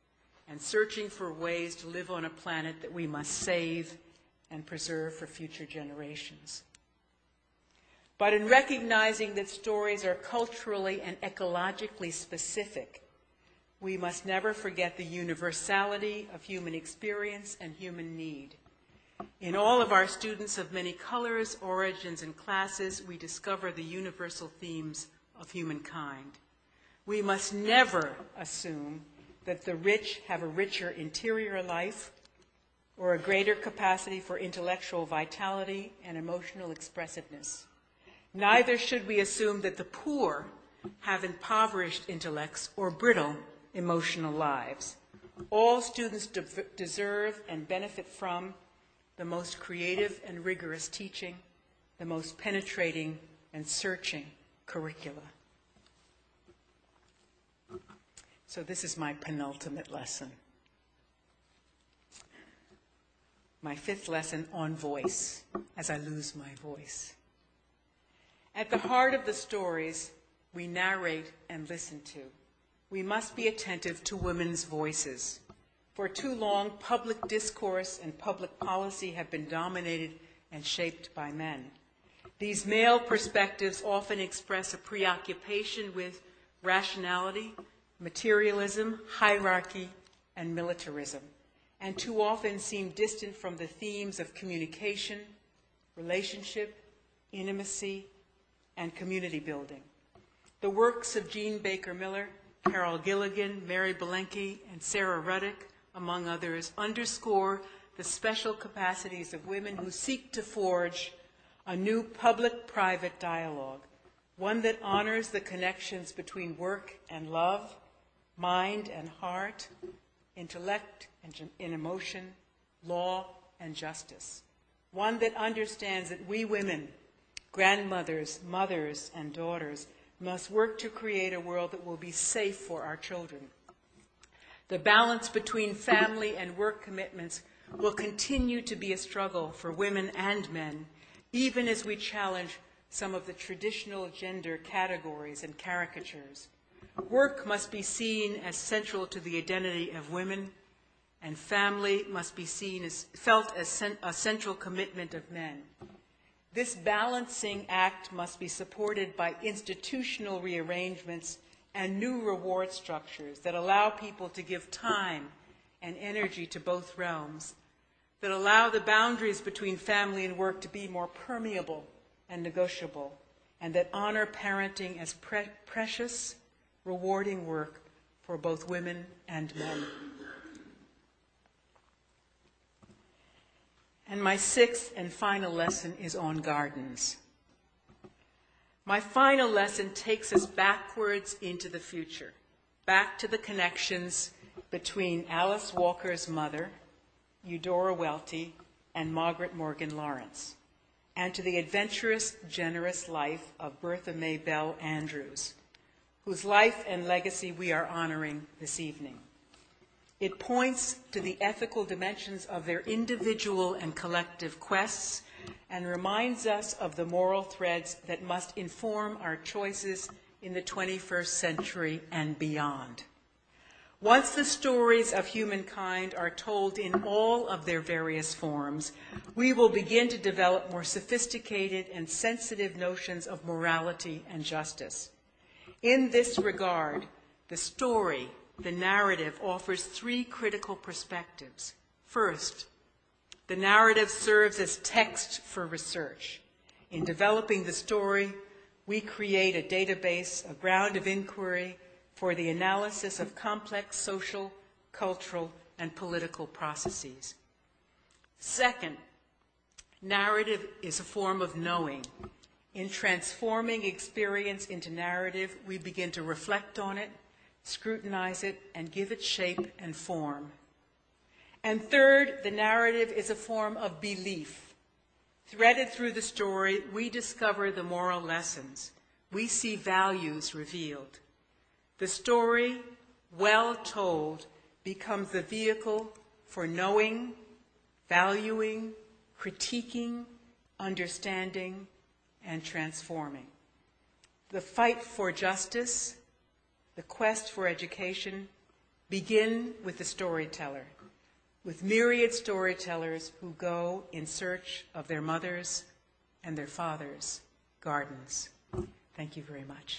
and searching for ways to live on a planet that we must save and preserve for future generations. But in recognizing that stories are culturally and ecologically specific, we must never forget the universality of human experience and human need. In all of our students of many colors, origins, and classes, we discover the universal themes of humankind. We must never assume that the rich have a richer interior life or a greater capacity for intellectual vitality and emotional expressiveness. Neither should we assume that the poor have impoverished intellects or brittle emotional lives. All students deserve and benefit from the most creative and rigorous teaching, the most penetrating and searching curricula. So this is my penultimate lesson. My fifth lesson on voice, as I lose my voice. At the heart of the stories we narrate and listen to, we must be attentive to women's voices. For too long, public discourse and public policy have been dominated and shaped by men. These male perspectives often express a preoccupation with rationality, materialism, hierarchy, and militarism, and too often seem distant from the themes of communication, relationship, intimacy, and community building. The works of Jean Baker Miller, Carol Gilligan, Mary Belenky, and Sarah Ruddick, among others, underscore the special capacities of women who seek to forge a new public-private dialogue, one that honors the connections between work and love, mind and heart, intellect and emotion, law and justice, one that understands that we women, grandmothers, mothers, and daughters, must work to create a world that will be safe for our children. The balance between family and work commitments will continue to be a struggle for women and men, even as we challenge some of the traditional gender categories and caricatures. Work must be seen as central to the identity of women, and family must be felt as a central commitment of men. This balancing act must be supported by institutional rearrangements and new reward structures that allow people to give time and energy to both realms, that allow the boundaries between family and work to be more permeable and negotiable, and that honor parenting as precious, rewarding work for both women and men. And my sixth and final lesson is on gardens. My final lesson takes us backwards into the future, back to the connections between Alice Walker's mother, Eudora Welty, and Margaret Morgan Lawrence, and to the adventurous, generous life of Bertha May Bell Andrews, whose life and legacy we are honoring this evening. It points to the ethical dimensions of their individual and collective quests and reminds us of the moral threads that must inform our choices in the 21st century and beyond. Once the stories of humankind are told in all of their various forms, we will begin to develop more sophisticated and sensitive notions of morality and justice. In this regard, the story, the narrative, offers three critical perspectives. First, the narrative serves as text for research. In developing the story, we create a database, a ground of inquiry for the analysis of complex social, cultural, and political processes. Second, narrative is a form of knowing. In transforming experience into narrative, we begin to reflect on it, scrutinize it, and give it shape and form. And third, the narrative is a form of belief. Threaded through the story, we discover the moral lessons. We see values revealed. The story, well told, becomes the vehicle for knowing, valuing, critiquing, understanding, and transforming. The fight for justice, the quest for education, begin with the storyteller, with myriad storytellers who go in search of their mothers and their fathers' gardens. Thank you very much.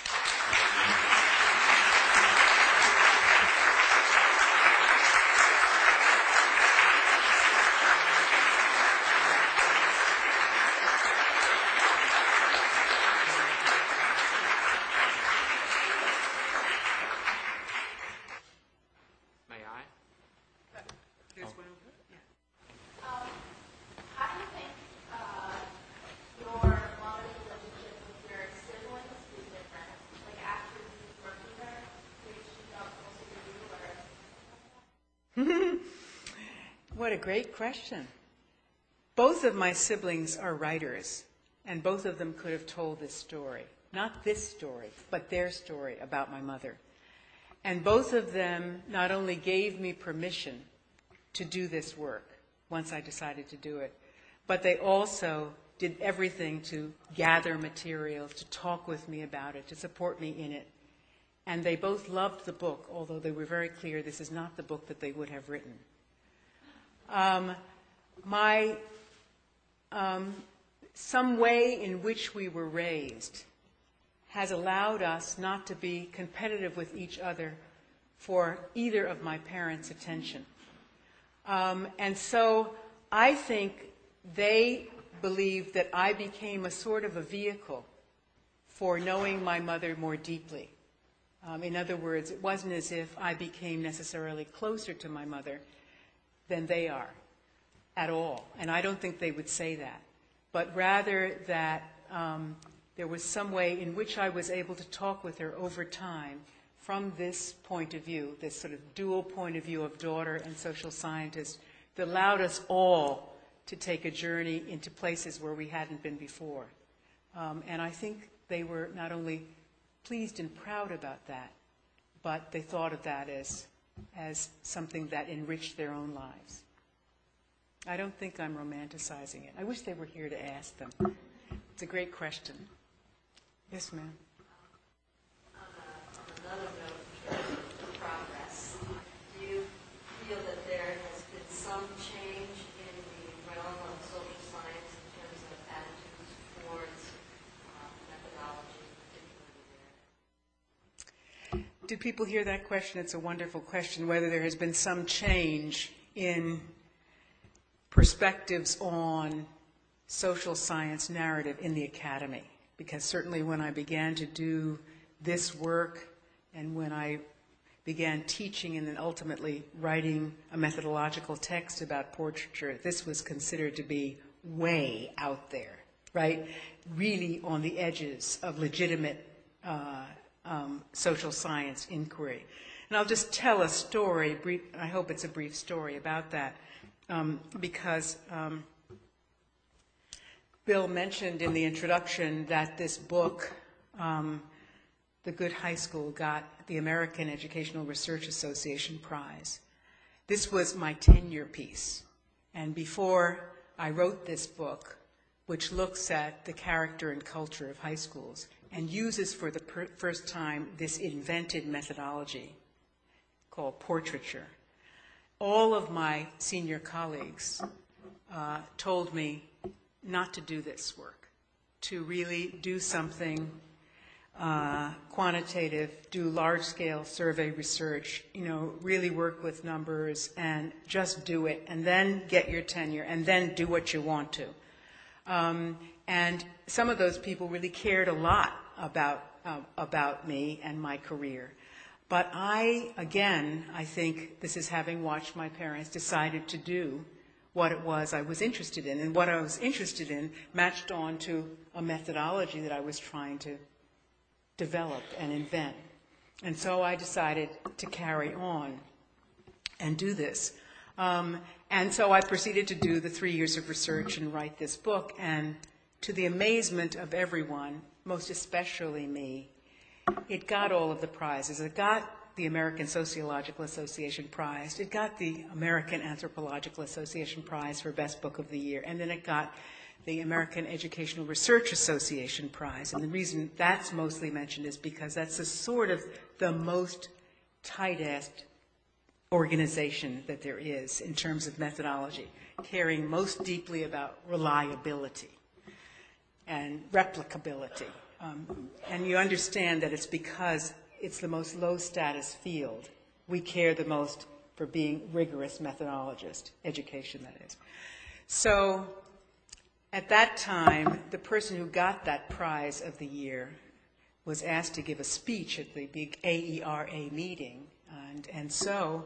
What a great question. Both of my siblings are writers, and both of them could have told this story. Not this story, but their story about my mother. And both of them not only gave me permission to do this work once I decided to do it, but they also did everything to gather material, to talk with me about it, to support me in it. And they both loved the book, although they were very clear this is not the book that they would have written. Some way in which we were raised has allowed us not to be competitive with each other for either of my parents' attention. And so I think they believed that I became a sort of a vehicle for knowing my mother more deeply. In other words, it wasn't as if I became necessarily closer to my mother than they are at all. And I don't think they would say that. But rather that there was some way in which I was able to talk with her over time from this point of view, this sort of dual point of view of daughter and social scientist, that allowed us all to take a journey into places where we hadn't been before. And I think they were not only pleased and proud about that, but they thought of that as something that enriched their own lives. I don't think I'm romanticizing it. I wish they were here to ask them. It's a great question. Yes, ma'am. On another note, in terms of progress, do you feel that there has been some change in the realm of social science in terms of attitudes towards methodology, particularly there? Did people hear that question? It's a wonderful question, whether there has been some change in perspectives on social science narrative in the academy. Because certainly when I began to do this work and when I began teaching and then ultimately writing a methodological text about portraiture, this was considered to be way out there, right? Really on the edges of legitimate social science inquiry. And I'll just tell a story, I hope it's a brief story about that, because Bill mentioned in the introduction that this book, The Good High School, got the American Educational Research Association Prize. This was my tenure piece. And before I wrote this book, which looks at the character and culture of high schools and uses for the first time this invented methodology called portraiture, all of my senior colleagues told me not to do this work, to really do something quantitative, do large-scale survey research, really work with numbers and just do it, and then get your tenure, and then do what you want to. And some of those people really cared a lot about me and my career. But I think this is having watched my parents, decided to do what it was I was interested in. And what I was interested in matched on to a methodology that I was trying to develop and invent. And so I decided to carry on and do this. And so I proceeded to do the 3 years of research and write this book. And to the amazement of everyone, most especially me, it got all of the prizes. It got the American Sociological Association Prize. It got the American Anthropological Association Prize for Best Book of the Year. And then it got the American Educational Research Association Prize. And the reason that's mostly mentioned is because that's the most tight-assed organization that there is in terms of methodology, caring most deeply about reliability and replicability. And you understand that it's because it's the most low-status field. We care the most for being rigorous methodologists, education that is. So at that time, the person who got that prize of the year was asked to give a speech at the big AERA meeting. And so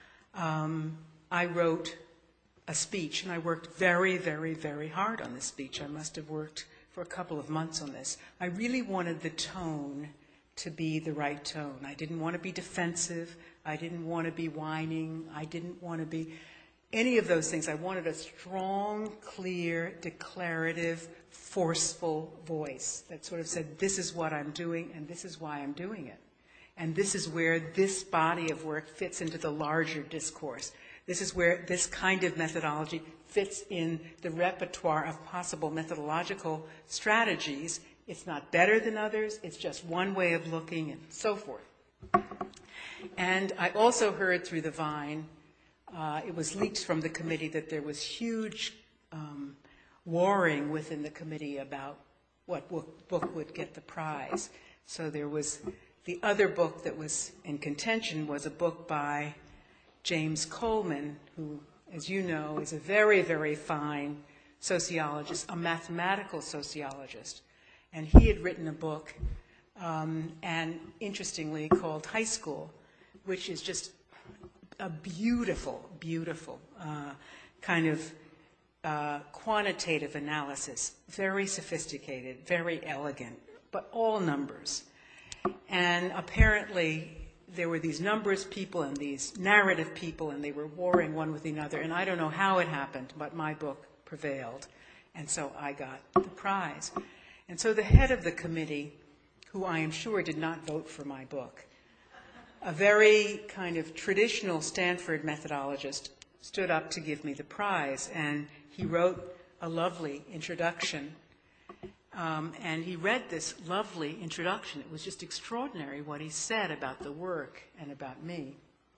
I wrote a speech, and I worked very, very, very hard on this speech. I must have worked for a couple of months on this. I really wanted the tone to be the right tone. I didn't want to be defensive. I didn't want to be whining. I didn't want to be any of those things. I wanted a strong, clear, declarative, forceful voice that sort of said, this is what I'm doing, and this is why I'm doing it. And this is where this body of work fits into the larger discourse. This is where this kind of methodology fits in the repertoire of possible methodological strategies. It's not better than others, it's just one way of looking, and so forth. And I also heard through the Vine, it was leaked from the committee that there was huge warring within the committee about what book would get the prize. So there was the other book that was in contention was a book by James Coleman, who, as you know, is a very, very fine sociologist, a mathematical sociologist. And he had written a book, and interestingly called High School, which is just a beautiful, beautiful kind of quantitative analysis, very sophisticated, very elegant, but all numbers. And apparently there were these numbers people and these narrative people, and they were warring one with another. And I don't know how it happened, but my book prevailed. And so I got the prize. And so the head of the committee, who I am sure did not vote for my book, a very kind of traditional Stanford methodologist, stood up to give me the prize. And he wrote a lovely introduction. And he read this lovely introduction. It was just extraordinary what he said about the work and about me.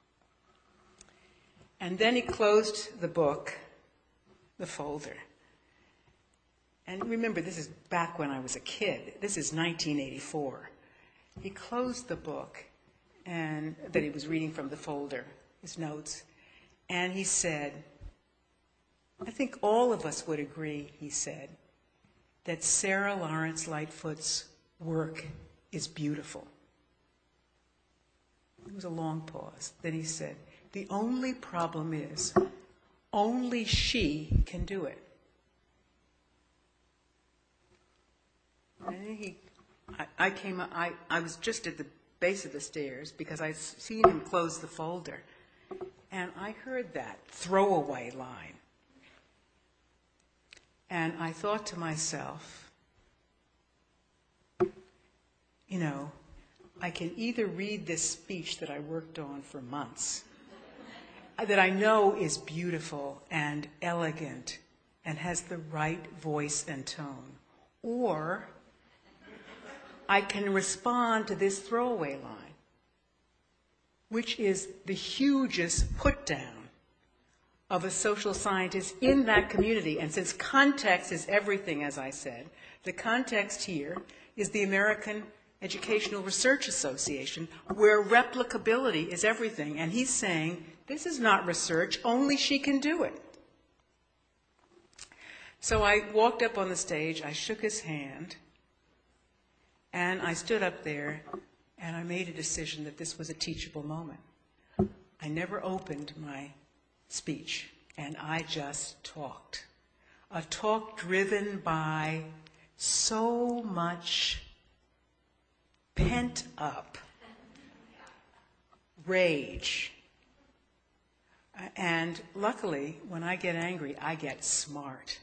And then he closed the book, the folder. And remember, this is back when I was a kid. This is 1984. He closed the book and that he was reading from the folder, his notes, and he said, I think all of us would agree, he said, that Sarah Lawrence Lightfoot's work is beautiful. There was a long pause. Then he said, the only problem is only she can do it. And I was just at the base of the stairs because I'd seen him close the folder. And I heard that throwaway line. And I thought to myself, you know, I can either read this speech that I worked on for months, that I know is beautiful and elegant and has the right voice and tone, or I can respond to this throwaway line, which is the hugest put-down of a social scientist in that community. And since context is everything, as I said, the context here is the American Educational Research Association, where replicability is everything. And he's saying, this is not research, only she can do it. So I walked up on the stage, I shook his hand, and I stood up there, and I made a decision that this was a teachable moment. I never opened my speech, and I just talked. A talk driven by so much pent-up rage. And luckily, when I get angry, I get smart.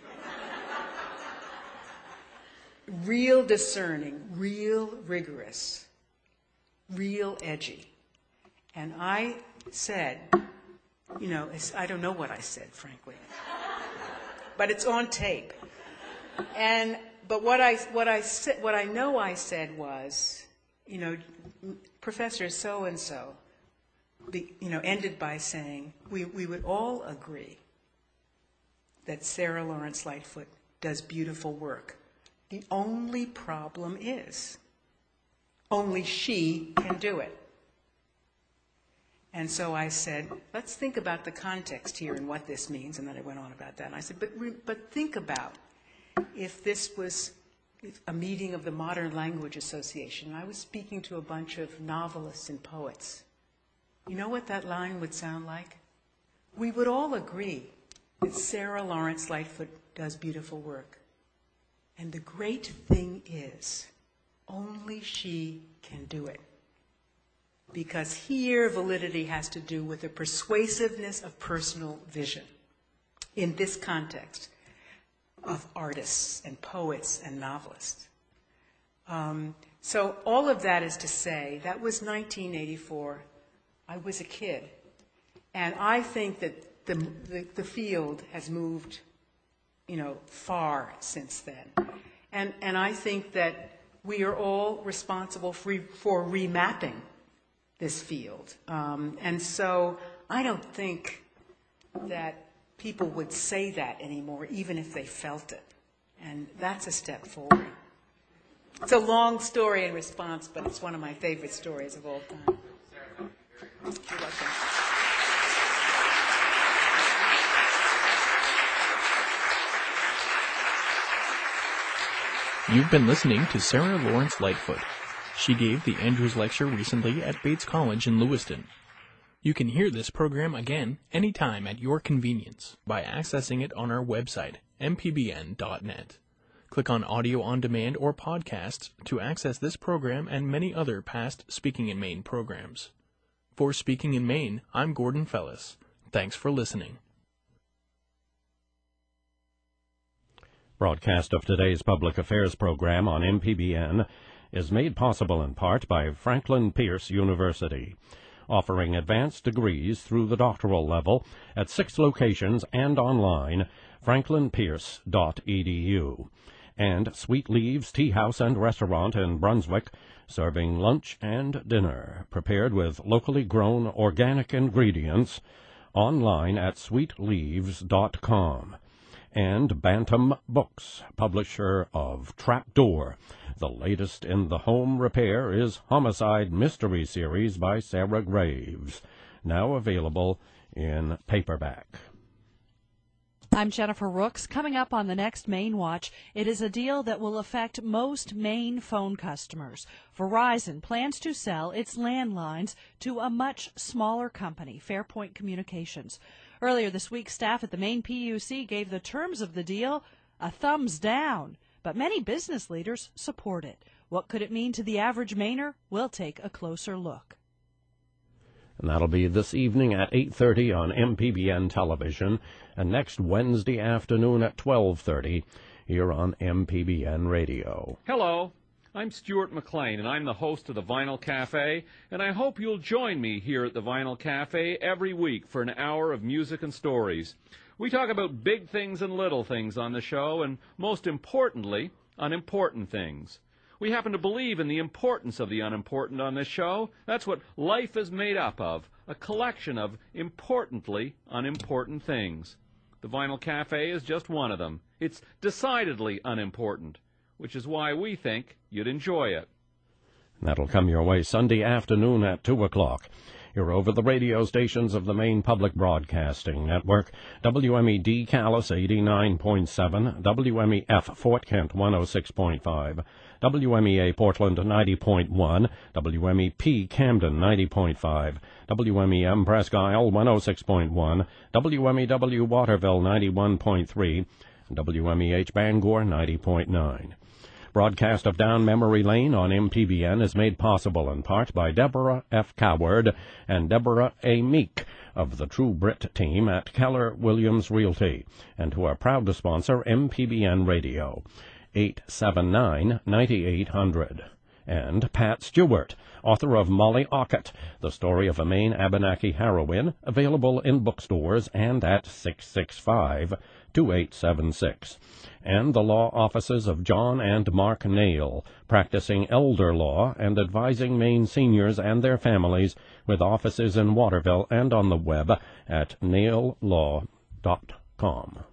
Real discerning, real rigorous, real edgy. And I said, you know, I don't know what I said, frankly, but it's on tape. But what I know I said was, you know, Professor so-and-so, ended by saying we would all agree that Sarah Lawrence Lightfoot does beautiful work. The only problem is only she can do it. And so I said, let's think about the context here and what this means. And then I went on about that. And I said, but think about if this was a meeting of the Modern Language Association, and I was speaking to a bunch of novelists and poets. You know what that line would sound like? We would all agree that Sarah Lawrence Lightfoot does beautiful work. And the great thing is, only she can do it. Because here, validity has to do with the persuasiveness of personal vision. In this context, of artists and poets and novelists. So all of that is to say, that was 1984. I was a kid. And I think that the field has moved, far since then. And I think that we are all responsible for remapping this field. And so I don't think that people would say that anymore, even if they felt it. And that's a step forward. It's a long story in response, but it's one of my favorite stories of all time. You're welcome. You've been listening to Sarah Lawrence Lightfoot. She gave the Andrews Lecture recently at Bates College in Lewiston. You can hear this program again anytime at your convenience by accessing it on our website, mpbn.net. Click on Audio on Demand or Podcasts to access this program and many other past Speaking in Maine programs. For Speaking in Maine, I'm Gordon Fellis. Thanks for listening. Broadcast of today's public affairs program on MPBN is made possible in part by Franklin Pierce University, offering advanced degrees through the doctoral level at 6 locations and online, franklinpierce.edu. And Sweet Leaves Tea House and Restaurant in Brunswick, serving lunch and dinner, prepared with locally grown organic ingredients, online at sweetleaves.com. And Bantam Books, publisher of Trapdoor. The latest in the home repair is Homicide Mystery Series by Sarah Graves, now available in paperback. I'm Jennifer Rooks. Coming up on the next Maine Watch, it is a deal that will affect most Maine phone customers. Verizon plans to sell its landlines to a much smaller company, Fairpoint Communications. Earlier this week, staff at the Maine PUC gave the terms of the deal a thumbs down, but many business leaders support it. What could it mean to the average Mainer? We'll take a closer look. And that'll be this evening at 8:30 on MPBN television, and next Wednesday afternoon at 12:30 here on MPBN radio. Hello, I'm Stuart McLean, and I'm the host of the Vinyl Cafe, and I hope you'll join me here at the Vinyl Cafe every week for an hour of music and stories. We talk about big things and little things on the show, and most importantly, unimportant things. We happen to believe in the importance of the unimportant on this show. That's what life is made up of, a collection of importantly unimportant things. The Vinyl Cafe is just one of them. It's decidedly unimportant, which is why we think you'd enjoy it. That'll come your way Sunday afternoon at 2 o'clock. You're over the radio stations of the Maine Public Broadcasting Network, WMED Calais 89.7, WMEF Fort Kent 106.5, WMEA Portland 90.1, WMEP Camden 90.5, WMEM Presque Isle 106.1, WMEW Waterville 91.3, WMEH Bangor 90.9. Broadcast of Down Memory Lane on MPBN is made possible in part by Deborah F. Coward and Deborah A. Meek of the True Brit team at Keller Williams Realty, and who are proud to sponsor MPBN Radio. 879-9800. And Pat Stewart, author of Molly Ockett, the story of a Maine Abenaki heroine, available in bookstores and at 665-2876. And the law offices of John and Mark Nail, practicing elder law and advising Maine seniors and their families, with offices in Waterville and on the web at naillaw.com.